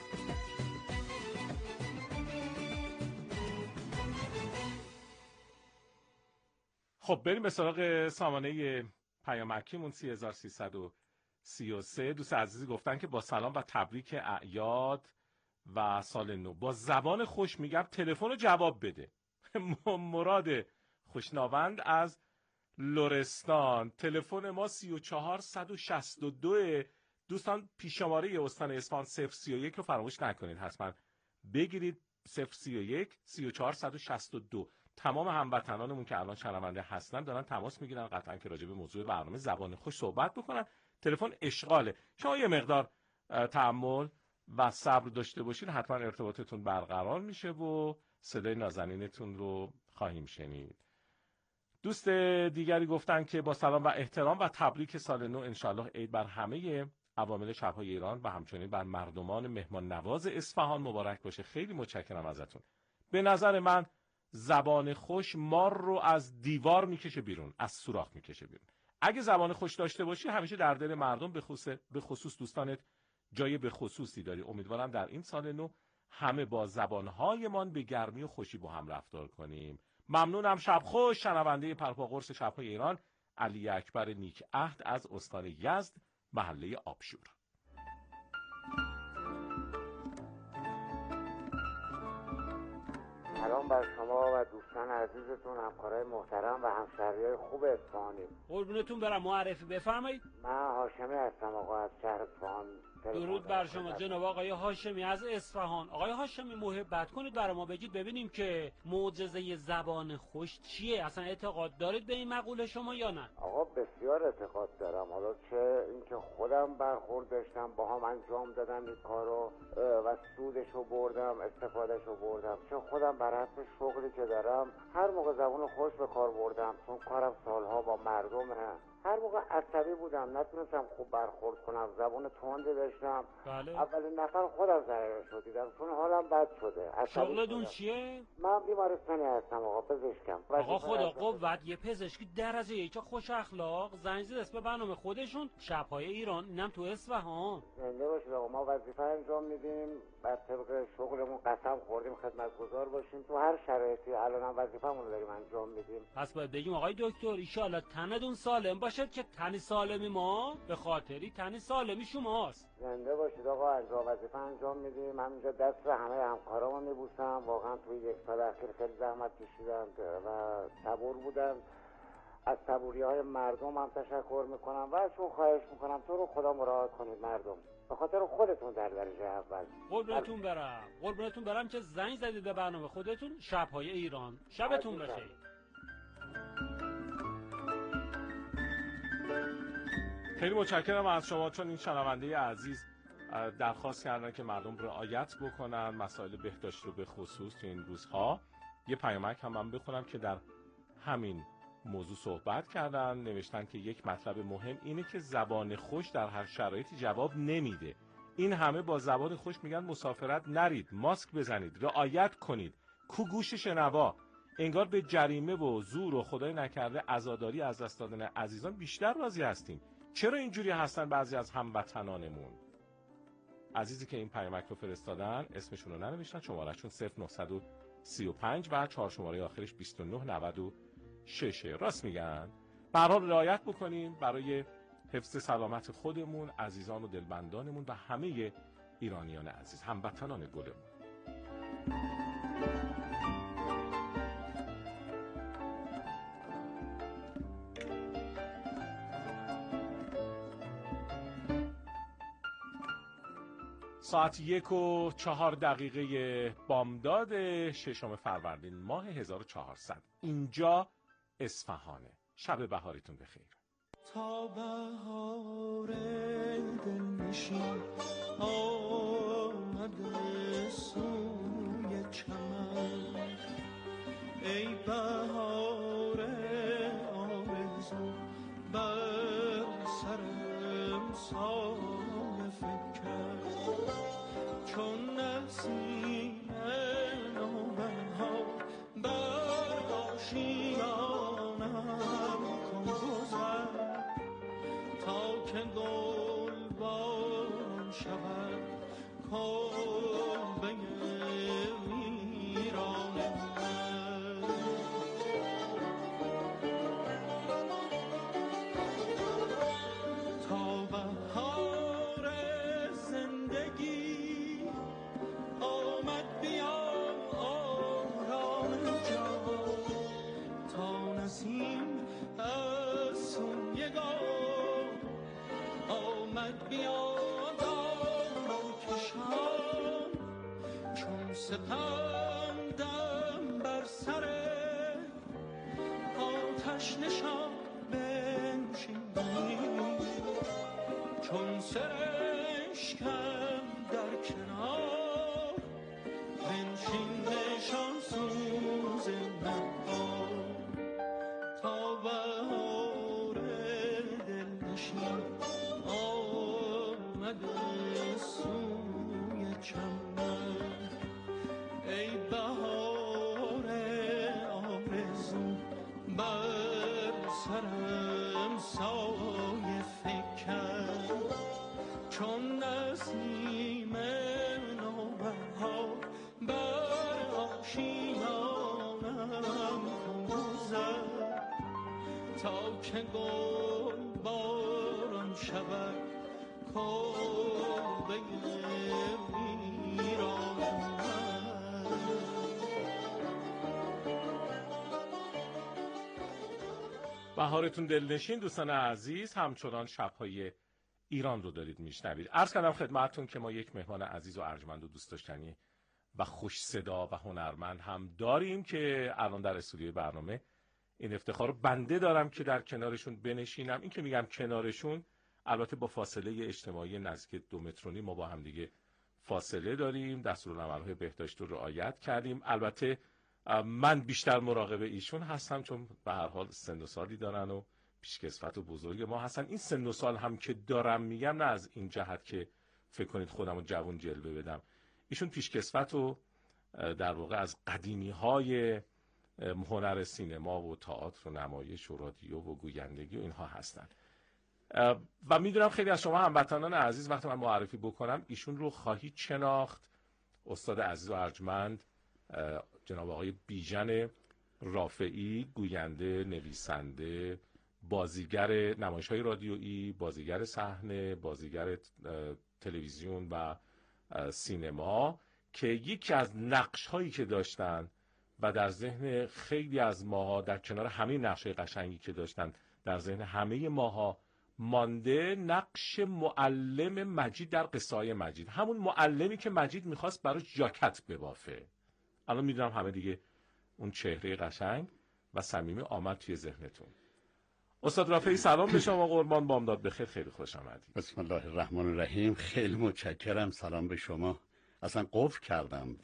خب بریم به سراغ سامانه پیامکیمون سی هزار و سیصد و سی و سه. دوست عزیزی گفتن که با سلام و تبریک اعیاد و سال نو، با زبان خوش میگم تلفن رو جواب بده. مراد خوشناوند از لرستان. تلفن ما سی و چهار صد و شصت و دو. دوستان پیش شماره استان اصفهان صفر سی و یک رو فراموش نکنید، حتما بگیرید. صفر سی و یک سی و چهار صد و شصت و دو. تمام هموطنانمون که الان شنونده هستن دارن تماس میگیرن، قطعا که راجع به موضوع برنامه زبان خوش صحبت بکنن. تلفن اشغاله. شما یه مقدار تأمل و صبر داشته باشید، حتما ارتباطتون برقرار میشه و صدای نازنینتون رو خواهیم شنید. دوست دیگری گفتن که با سلام و احترام و تبریک سال نو، انشالله عید بر همه عوامل شب‌های ایران و همچنین بر مردمان مهمان نواز اصفهان مبارک باشه. خیلی متشکرم ازتون. به نظر من زبان خوش مار رو از دیوار میکشه بیرون، از سوراخ میکشه بیرون. اگه زبان خوش داشته باشی همیشه در دل مردم، به خصوص به خصوص دوستانت جای به خصوصی داری. امیدوارم در این سال نو همه با زبانهایمان به گرمی و خوشی با هم رفتار کنیم. ممنونم. شب خوش. شنونده پرپاقرص شب‌های ایران، علی اکبر نیک عهد از استان یزد، محله آبشور.
سلام بر شما و دوستان عزیزتون، همکارای محترم و همشهریای خوب اصفهانی.
قربونتون برم. معرفی بفرمایید.
من هاشمی هستم آقا، از شهر اصفهان.
درود بر شما جناب آقای هاشمی از اصفهان. آقای هاشمی محبت کنید برای ما بگید ببینیم که معجزه زبان خوش چیه؟ اصلا اعتقاد دارید به این مقوله شما یا نه؟
آقا بسیار اعتقاد دارم. حالا چه اینکه خودم برخورد داشتم، با هم انجام دادم این کارو و سودشو بردم، استفادهشو بردم، چه خودم بر حسب شغلی که دارم هر موقع زبان خوش به کار بردم، چون کارم سالها با مردمه. هر موقع عصبی بودم، نتونستم خوب برخورد کنم، زبان تندی داشتم،
بله.
اولین نفر خودم ضررش رو دیدم، چون حالم بد شده.
شغلتون چیه؟
من بیمارستانی هستم آقا، پزشکم.
آقا خدا قوت، یه پزشکی درجه چه خوش اخلاق، زنگ زد اسم برنامه خودشون شب‌های ایران، اینم تو اصفهان.
زنده باشید آقا. ما وظیفه انجام میدیم، بر طبق شغلمون قسم خوردیم خدمتگزار باشیم تو هر شرایطی. الانم وظیفه‌مون رو داریم انجام میدیم.
پس باید بگیم آقای دکتر ان شاء الله تنتون سالم باشه که تن سالمی ما به خاطری تن سالمی شماست.
زنده باشید آقا. انجام وظیفه انجام میدیم. همینجا دست همه همکارامو میبوسم. واقعا توی یک سال اخیر خیلی زحمت کشیدم و صبور بودم. از صبوری‌های مردم هم تشکر میکنم و ازشون خواهش میکنم تو رو خدا مراعات کنید مردم، به خاطر خودتون در درجه اول.
قربونتون برم. قربونتون برم که زنگ زدید به برنامه خودتون شب‌های ایران. شبتون بخیر.
خیلی متشکرم از شما، چون این شنونده عزیز درخواست کردن که مردم رعایت بکنن مسائل بهداشت رو به خصوص تو این روزها. یه پیامک هم من بخونم که در همین موضوع صحبت کردن. نوشتن که یک مطلب مهم اینه که زبان خوش در هر شرایطی جواب نمیده. این همه با زبان خوش میگن مسافرت نرید، ماسک بزنید، رعایت کنید. کو گوش شنوا؟ انگار به جریمه و زور و خدای نکرده عزاداری از دست دادن عزیزان بیشتر راضی هستیم. چرا اینجوری هستن بعضی از هموطنانمون؟ عزیزی که این پیامک رو فرستادن اسمشون رو ننوشتن، شمارهشون صفر نه سه پنج و چهار شماره آخرش بیست و نه نود و شش. راست میگن. به هر حال رعایت بکنیم برای حفظ سلامت خودمون، عزیزان و دلبندانمون و همه ایرانیان عزیز، هموطنان گلمون. ساعت یک و چهار دقیقه بامداد ششم فروردین ماه هزار و چهارصد. اینجا اصفهانه. شب بهارتون بخیر.
تا بهار دلنشین آمده سوی چمن، ای بهار آرزو بر سرم سایه فکر، چون نسیم نوبهار بر آشیانم کن گذر، تا که گل باران شود کلبه ویران من. تا بهار زندگی آمد بیام آرام جان، تا نسیم از سوی گل آمد بیاد آرام کشان، چون سپندم بر سر آتش نشان بنشینی، چون سرشکم در کنار بنشین نشان سوز نهار، تا بهار دلنشین آمده سوی چمن، ای بهار آرزو بر سرم سایه فکن، چون نسیم نوبهار بر آشیانم کن گذر، تا که گل باران شود کلبه ویران من.
بهارتون دلنشین دوستان عزیز، همچنان شب‌های ایران رو دارید میشنوید. عرض کردم خدمتتون که ما یک مهمان عزیز و ارجمند و دوست داشتنی و خوش صدا و هنرمند هم داریم که الان در استودیوی برنامه این افتخار رو بنده دارم که در کنارشون بنشینم. این که میگم کنارشون، البته با فاصله اجتماعی نزدیک دو مترونی ما با هم دیگه فاصله داریم، دستورالعمل‌های بهداشت رو رعایت کردیم. البته من بیشتر مراقب ایشون هستم چون به هر حال سن و سالی دارن و پیشکسوت و بزرگ ما هستن. این سن و سال هم که دارم میگم نه از این جهت که فکر کنید خودم رو جوان جلوه بدم، ایشون پیشکسوت و در واقع از قدیمی های هنر سینما و تئاتر و نمایش و رادیو و گویندگی و اینها هستن و میدونم خیلی از شما هموطنان عزیز وقتی من معرفی بکنم ایشون رو خواهید شناخت. استاد عزیز و ارجمند جناب آقای بیژن رافعی، گوینده، نویسنده، بازیگر نمایش‌های رادیویی، بازیگر صحنه، بازیگر تلویزیون و سینما، که یکی از نقش‌هایی که داشتن و در ذهن خیلی از ماها، در کنار همه نقش‌های قشنگی که داشتن در ذهن همه ماها مانده، نقش معلم مجید در قصه‌های مجید، همون معلمی که مجید می‌خواست براش جاکت ببافه. الان میدونم همه دیگه اون چهره قشنگ و صمیمی آمد توی ذهنتون. استاد رافعی سلام به شما، قربان، بامداد بخیر، خیلی خوش آمدید.
بسم الله الرحمن الرحیم. خیلی متشکرم. سلام به شما. اصلا قفل کردم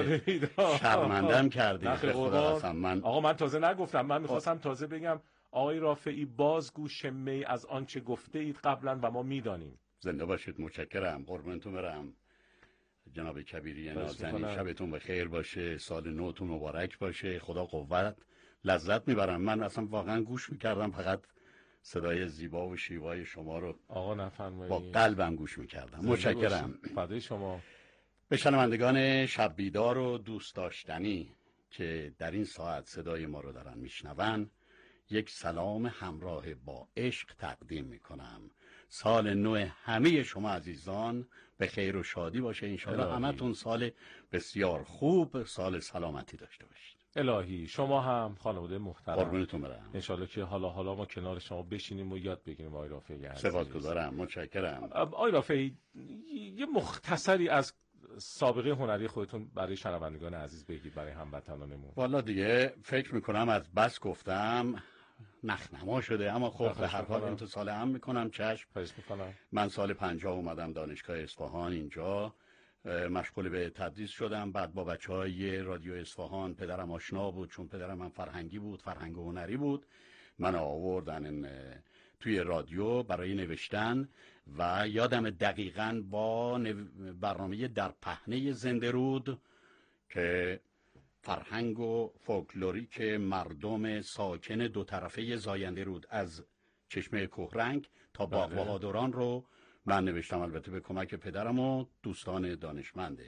شرمندم کردید به خدا قسم. من
آقا من تازه نگفتم، من میخواستم تازه بگم آقای رافعی بازگو شمه از آنچه گفته اید قبلا و ما میدانیم.
زنده باشید. متشکرم، قربونتون برم. جناب کبیری نازنین، شبتون بخیر باشه، سال نوتون مبارک باشه، خدا قوت. لذت میبرم. من اصلا واقعا گوش میکردم، فقط صدای زیبا و شیوای شما رو
آقا نفرمایید
با قلبم گوش میکردم. متشکرم.
فدای شما.
به شنوندگان شب بیدار و دوست داشتنی که در این ساعت صدای ما رو دارن میشنون، یک سلام همراه با عشق تقدیم میکنم. سال نو همه شما عزیزان به خیر و شادی باشه. انشاءالله همتون سال بسیار خوب، سال سلامتی داشته باشید.
الهی شما هم خانواده محترم
قربونتون برم.
انشالله که حالا حالا ما کنار شما بشینیم و یاد بگیریم. آقای رافعی عزیز
سپاسگزارم، متشکرم.
آقای رافعی یه مختصری از سابقه هنری خودتون برای شنوندگان عزیز بگید، برای هموطنانمون.
والا دیگه فکر میکنم از بس گفتم نخنما شده، اما خب به هر حال امتصال هم میکنم. چشم
میکنم.
من سال پنجاه اومدم دانشگاه اصفهان، اینجا مشغول به تدریس شدم. بعد با بچه های رادیو اصفهان، پدرم آشنا بود چون پدرم هم فرهنگی بود، فرهنگ و هنری بود، من آوردن توی رادیو برای نوشتن و یادم دقیقاً با برنامه در پهنه زنده رود که فرهنگ و فولکلوریک مردم ساکن دو طرفه زاینده رود از چشمه کهرنگ تا باغ بهادران رو من نوشتم، البته به کمک پدرم و دوستان دانشمنده.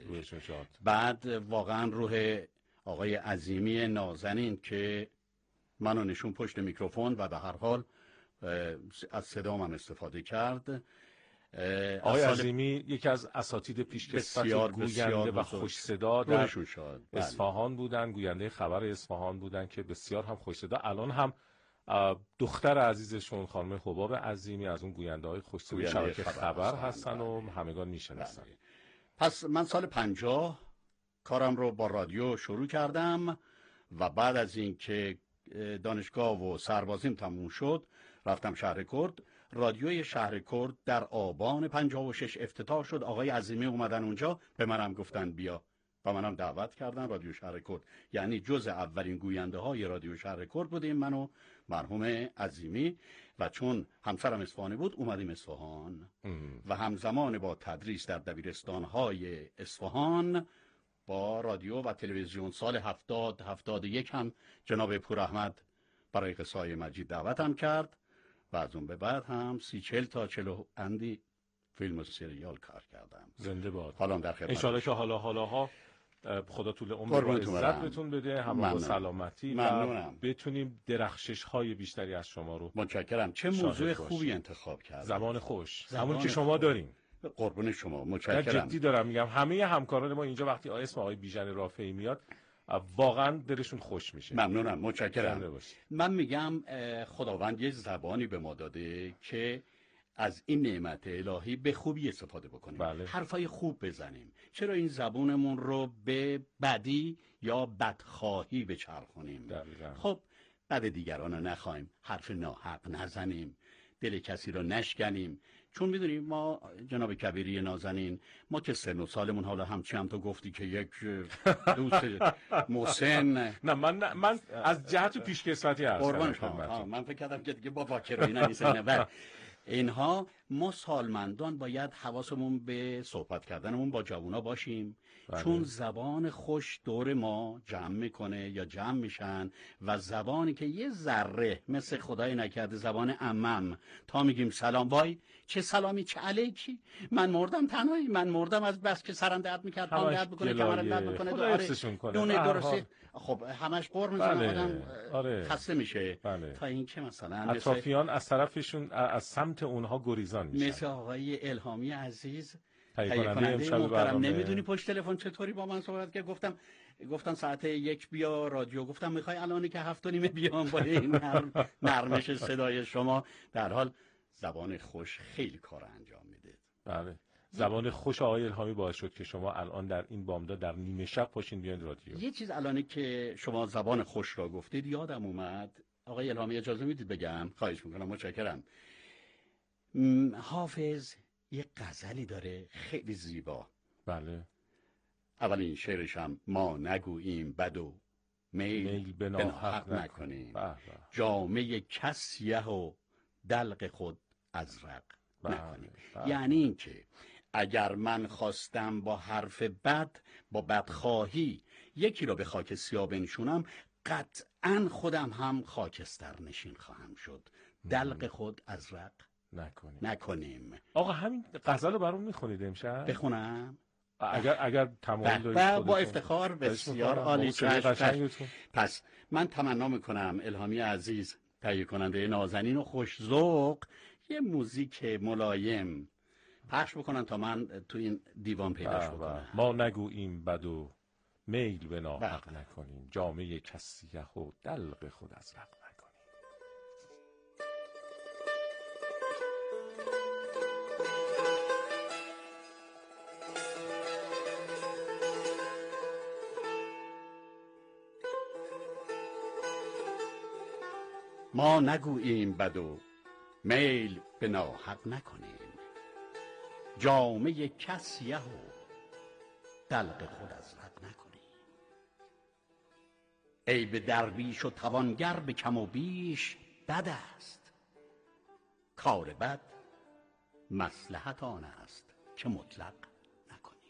بعد واقعا روح آقای عظیمی نازنین که منو نشون پشت میکروفون و به هر حال از صدام هم استفاده کرد.
آقای عظیمی یکی از اساتید پیشکسوت گوینده و خوش صدا در اصفهان بودن، گوینده خبر اصفهان بودن که بسیار هم خوش صدا. الان هم دختر عزیزشون خانم حباب عظیمی از اون گوینده های خوش صدا شبکه خبر هستن و همگان میشناسن.
پس من سال پنجاه کارم رو با رادیو شروع کردم و بعد از اینکه دانشگاه و سربازیم تموم شد رفتم شهر کرد. رادیوی شهر کرد در آبان پنجاه و شش افتتاح شد. آقای عظیمی اومدن اونجا، به منم گفتن بیا و منم دعوت کردن رادیو شهر کرد. یعنی جز اولین گوینده های رادیو شهر کرد بودیم من و مرحوم عظیمی. و چون همسرم اصفهانی بود اومدیم اصفهان و همزمان با تدریس در دبیرستان های اصفهان با رادیو و تلویزیون سال هفتاد هفتاد و یک هم جناب پور احمد برای قصای مجید دعوتم کرد و از اون به بعد هم سی چل تا چلو اندی فیلم و سریال کار کردم.
زنده باد.
حالا در خدمت
انشالله که حالا حالا ها خدا طول عمر و عزت بهتون بده، هم با سلامتی و بتونیم درخشش های بیشتری از شما رو.
متشکرم. چه موضوع خوبی انتخاب کردید.
زبان خوش، همون که شما دارین.
قربون شما، متشکرم.
جدی دارم میگم، همه همکاران ما اینجا وقتی اسم آقای بیژن رافعی میاد واقعا دلشون خوش میشه.
ممنونم، متشکرم. من میگم خداوند یه زبانی به ما داده که از این نعمت الهی به خوبی استفاده بکنیم.
بله.
حرفای خوب بزنیم. چرا این زبونمون رو به بدی یا بدخواهی بچرخونیم؟ خب بد دیگران رو نخواهیم، حرف ناحق نزنیم، دل کسی رو نشکنیم. چون میدونیم ما جناب کبیری نازنین، ما که سن و سالمون حالا همچی هم تو گفتی که یک دوست محسن،
نه من من از جهت پیشکسوتی هستم.
من فکر کردم که دیگه با واکر و اینا نیستن. اینها ما سالمندان باید حواسمون به صحبت کردنمون با جوونا باشیم. بله. چون زبان خوش دور ما جمع میکنه یا جمع میشن و زبانی که یه ذره مثل خدای نکرده زبان عمم تا میگیم سلام، وای چه سلامی چه علیکی، من مردم تنهایی، من مردم از بس که سرم درد میکرد، پام درد میکنه، کمرم درد میکنه، دونه درسته. خب همش قرم میزنه. بله. آدم آره. خسته میشه.
بله.
تا اینکه مثلا
اطرافیان از طرفشون از سمت اونها گریزان میشن.
مثل آقای الهامی عزیز تهیه کننده محترم، نمیدونی پشت تلفن چطوری با من صحبت کرد. گفتم گفتن ساعت یک بیا رادیو، گفتم میخوای الانی که هفت و نیمه بیام با این نرم نرمش صدای شما. در حال زبان خوش خیلی کار انجام میده.
بله. زبان خوش آقای الهامی باعث شد که شما الان در این بامداد در نیمه شب پاشین بیاین رادیو.
یه چیز الانی که شما زبان خوش را گفتید یادم اومد. آقای الهامی اجازه میدید بگم؟ خواهش میکنم. متشکرم. حافظ یه غزلی داره خیلی زیبا.
بله.
اولین شعرش هم ما نگوییم بد و میل, میل به ناحق نکنیم، جامه کس سیه و دلق خود ازرق نکنیم. یعنی این که اگر من خواستم با حرف بد، با بدخواهی یکی را به خاک سیاه بنشونم، قطعا خودم هم خاکستر نشین خواهم شد. دلق خود ازرق
نکنیم.
نکنیم.
آقا همین غزل رو برام میخونید امشب؟
بخونم؟
اگر اگر تمام دارید
با افتخار. بسیار عالی. پس من تمنا میکنم الهامی عزیز تهیه کننده نازنین و خوش ذوق یه موزیک ملایم پخش بکنن تا من تو این دیوان پیداش بکنم.
ما نگوییم بد و میل به ناحق نکنیم، جامه کسیه و دلق خود از رق نکنیم.
ما نگوییم بد و میل به ناحق نکنیم، جامه کسیه و دلق خود از رق نکنیم. عیب درویش و توانگر به کم و بیش بد است، کار بد مصلحت آن است که مطلق نکنیم.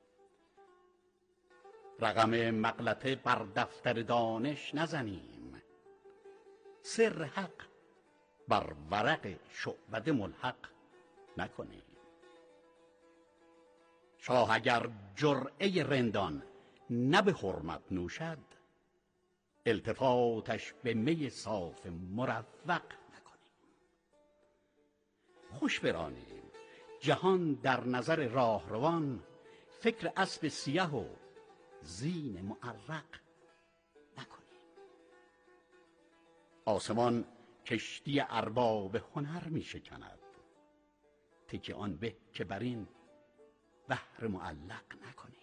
رقم مغلطه بر دفتر دانش نزنیم، سر حق بر ورق شعبده ملحق نکنیم. شاه اگر جرعه رندان نه به حرمت نوشد، التفاتش به می صاف مروق نکنیم. خوش برانیم جهان در نظر راهروان، فکر اسب سیه و زین معرق نکنیم. آسمان کشتی ارباب هنر می شکند، تک آن به که بر این بحر معلق نکنیم.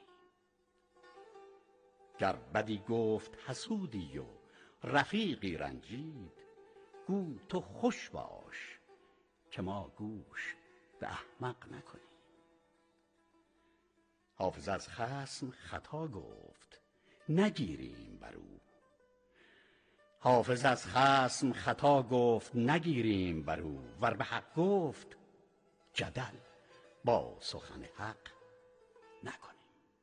گر بدی گفت حسودی و رفیقی رنجید، گو تو خوش باش که ما گوش به احمق نکنیم. حافظ از خصم خطا گفت نگیریم بر او، حافظ از خصم خطا گفت نگیریم بر او، ور به حق گفت جدل با سخن حق نکنیم.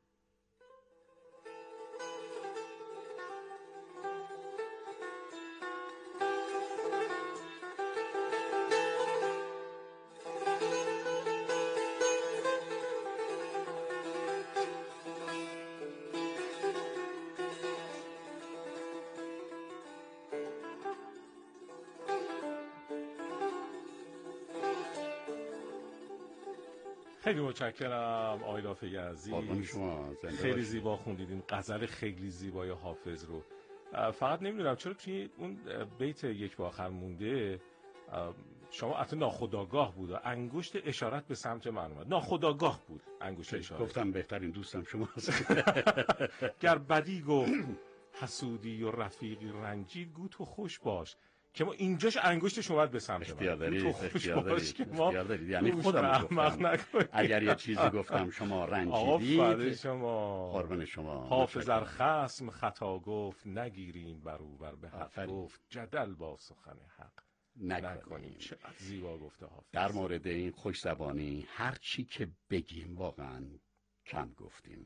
خیلی متشکرم آقای رافعی عزیز، خیلی زیبا خوندید این غزل خیلی زیبای حافظ رو. فقط نمیدونم چرا توی اون بیت یک با آخر مونده شما حتی ناخودآگاه بود، انگشت اشارت به سمت من اومد، ناخودآگاه بود انگشت اشارت.
گفتم بهترین دوستم شما
گر بدی گفت حسودی و رفیقی رنجید، گو تو خوش باش که ما اینجاش انگشتش اومد به سمت من.
اختیار دارید،
تو خوش
اختیار
باش
دارید،
که ما
اختیار دارید. یعنی خودم گفتم اگر یه چیزی گفتم شما رنجیدید.
آفرین شما،
قربان شما.
حافظ ار خصم خطا گفت نگیریم بر او، ور به حق گفت جدل با سخن حق نکنیم. چقدر زیبا گفته حافظ.
در مورد این خوش زبانی هر چی که بگیم واقعا کم گفتیم.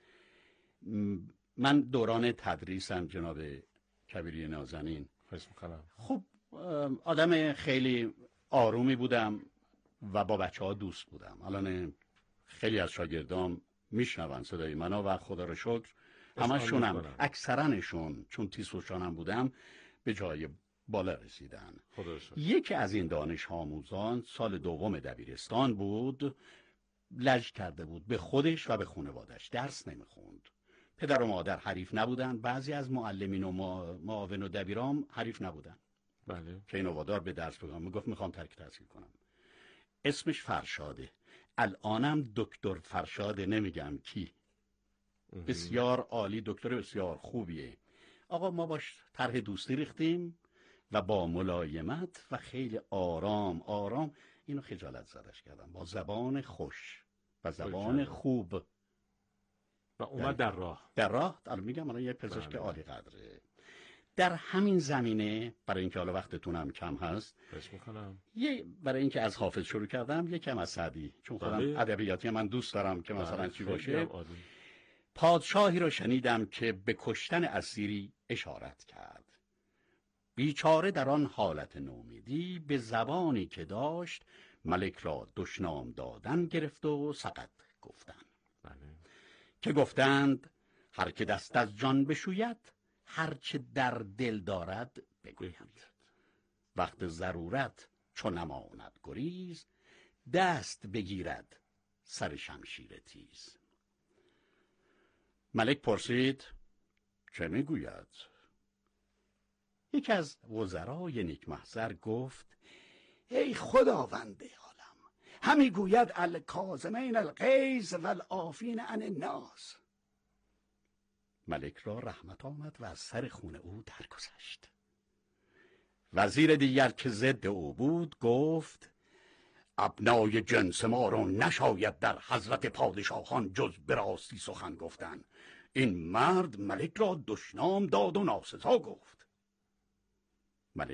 من دوران تدریسم جناب کبیری نازنین، خب آدم خیلی آرومی بودم و با بچه ها دوست بودم. الان خیلی از شاگردام میشنون صدای منو و خدا رو شکر همشونم اکثرنشون چون تیسوشانم بودم به جای بالا رسیدن. یکی از این دانش آموزان سال دوم دبیرستان بود، لج کرده بود به خودش و به خانواده‌اش، درس نمیخوند. پدر و مادر حریف نبودن، بعضی از معلمین و معاون و دبیرام حریف نبودن.
بله.
که اینو وادار به درس بگم، میگفت میخوام ترک تحصیل کنم. اسمش فرشاده، الانم دکتر فرشاده، نمیگم کی. بسیار عالی، دکتر بسیار خوبیه. آقا ما باش طرح دوستی ریختیم و با ملایمت و خیلی آرام آرام اینو خجالت زدش کردم، با زبان خوش و زبان خوب
و اومد در راه.
در راه الان میگم الان یه پزشک عالی قدره. در همین زمینه برای اینکه حالا وقتتونم کم هست یه برای اینکه از حافظ شروع کردم یکم از سعدی، چون خودم ادبیاتی من دوست دارم که مثلا چی باشه. پادشاهی رو شنیدم که به کشتن اسیری اشارت کرد، بیچاره در آن حالت نومیدی به زبانی که داشت ملک را دشنام دادن گرفت و سقط گفتن. که گفتند هر که دست از جان بشوید، هر چه در دل دارد بگوید. وقت ضرورت چون نماند گریز، دست بگیرد سر شمشیر تیز. ملک پرسید چه میگوید؟ یکی از وزرای نیک محضر گفت ای خداوند عالم، همی گوید الکاظمین الغیظ والعافین عن الناس. ملک را رحمت آمد و از سر خون او درگذشت. وزیر دیگر که ضد او بود گفت ابنای جنس ما را نشاید در حضرت پادشاهان جز به راستی سخن گفتن. این مرد ملک را دشنام داد و ناسزا گفت.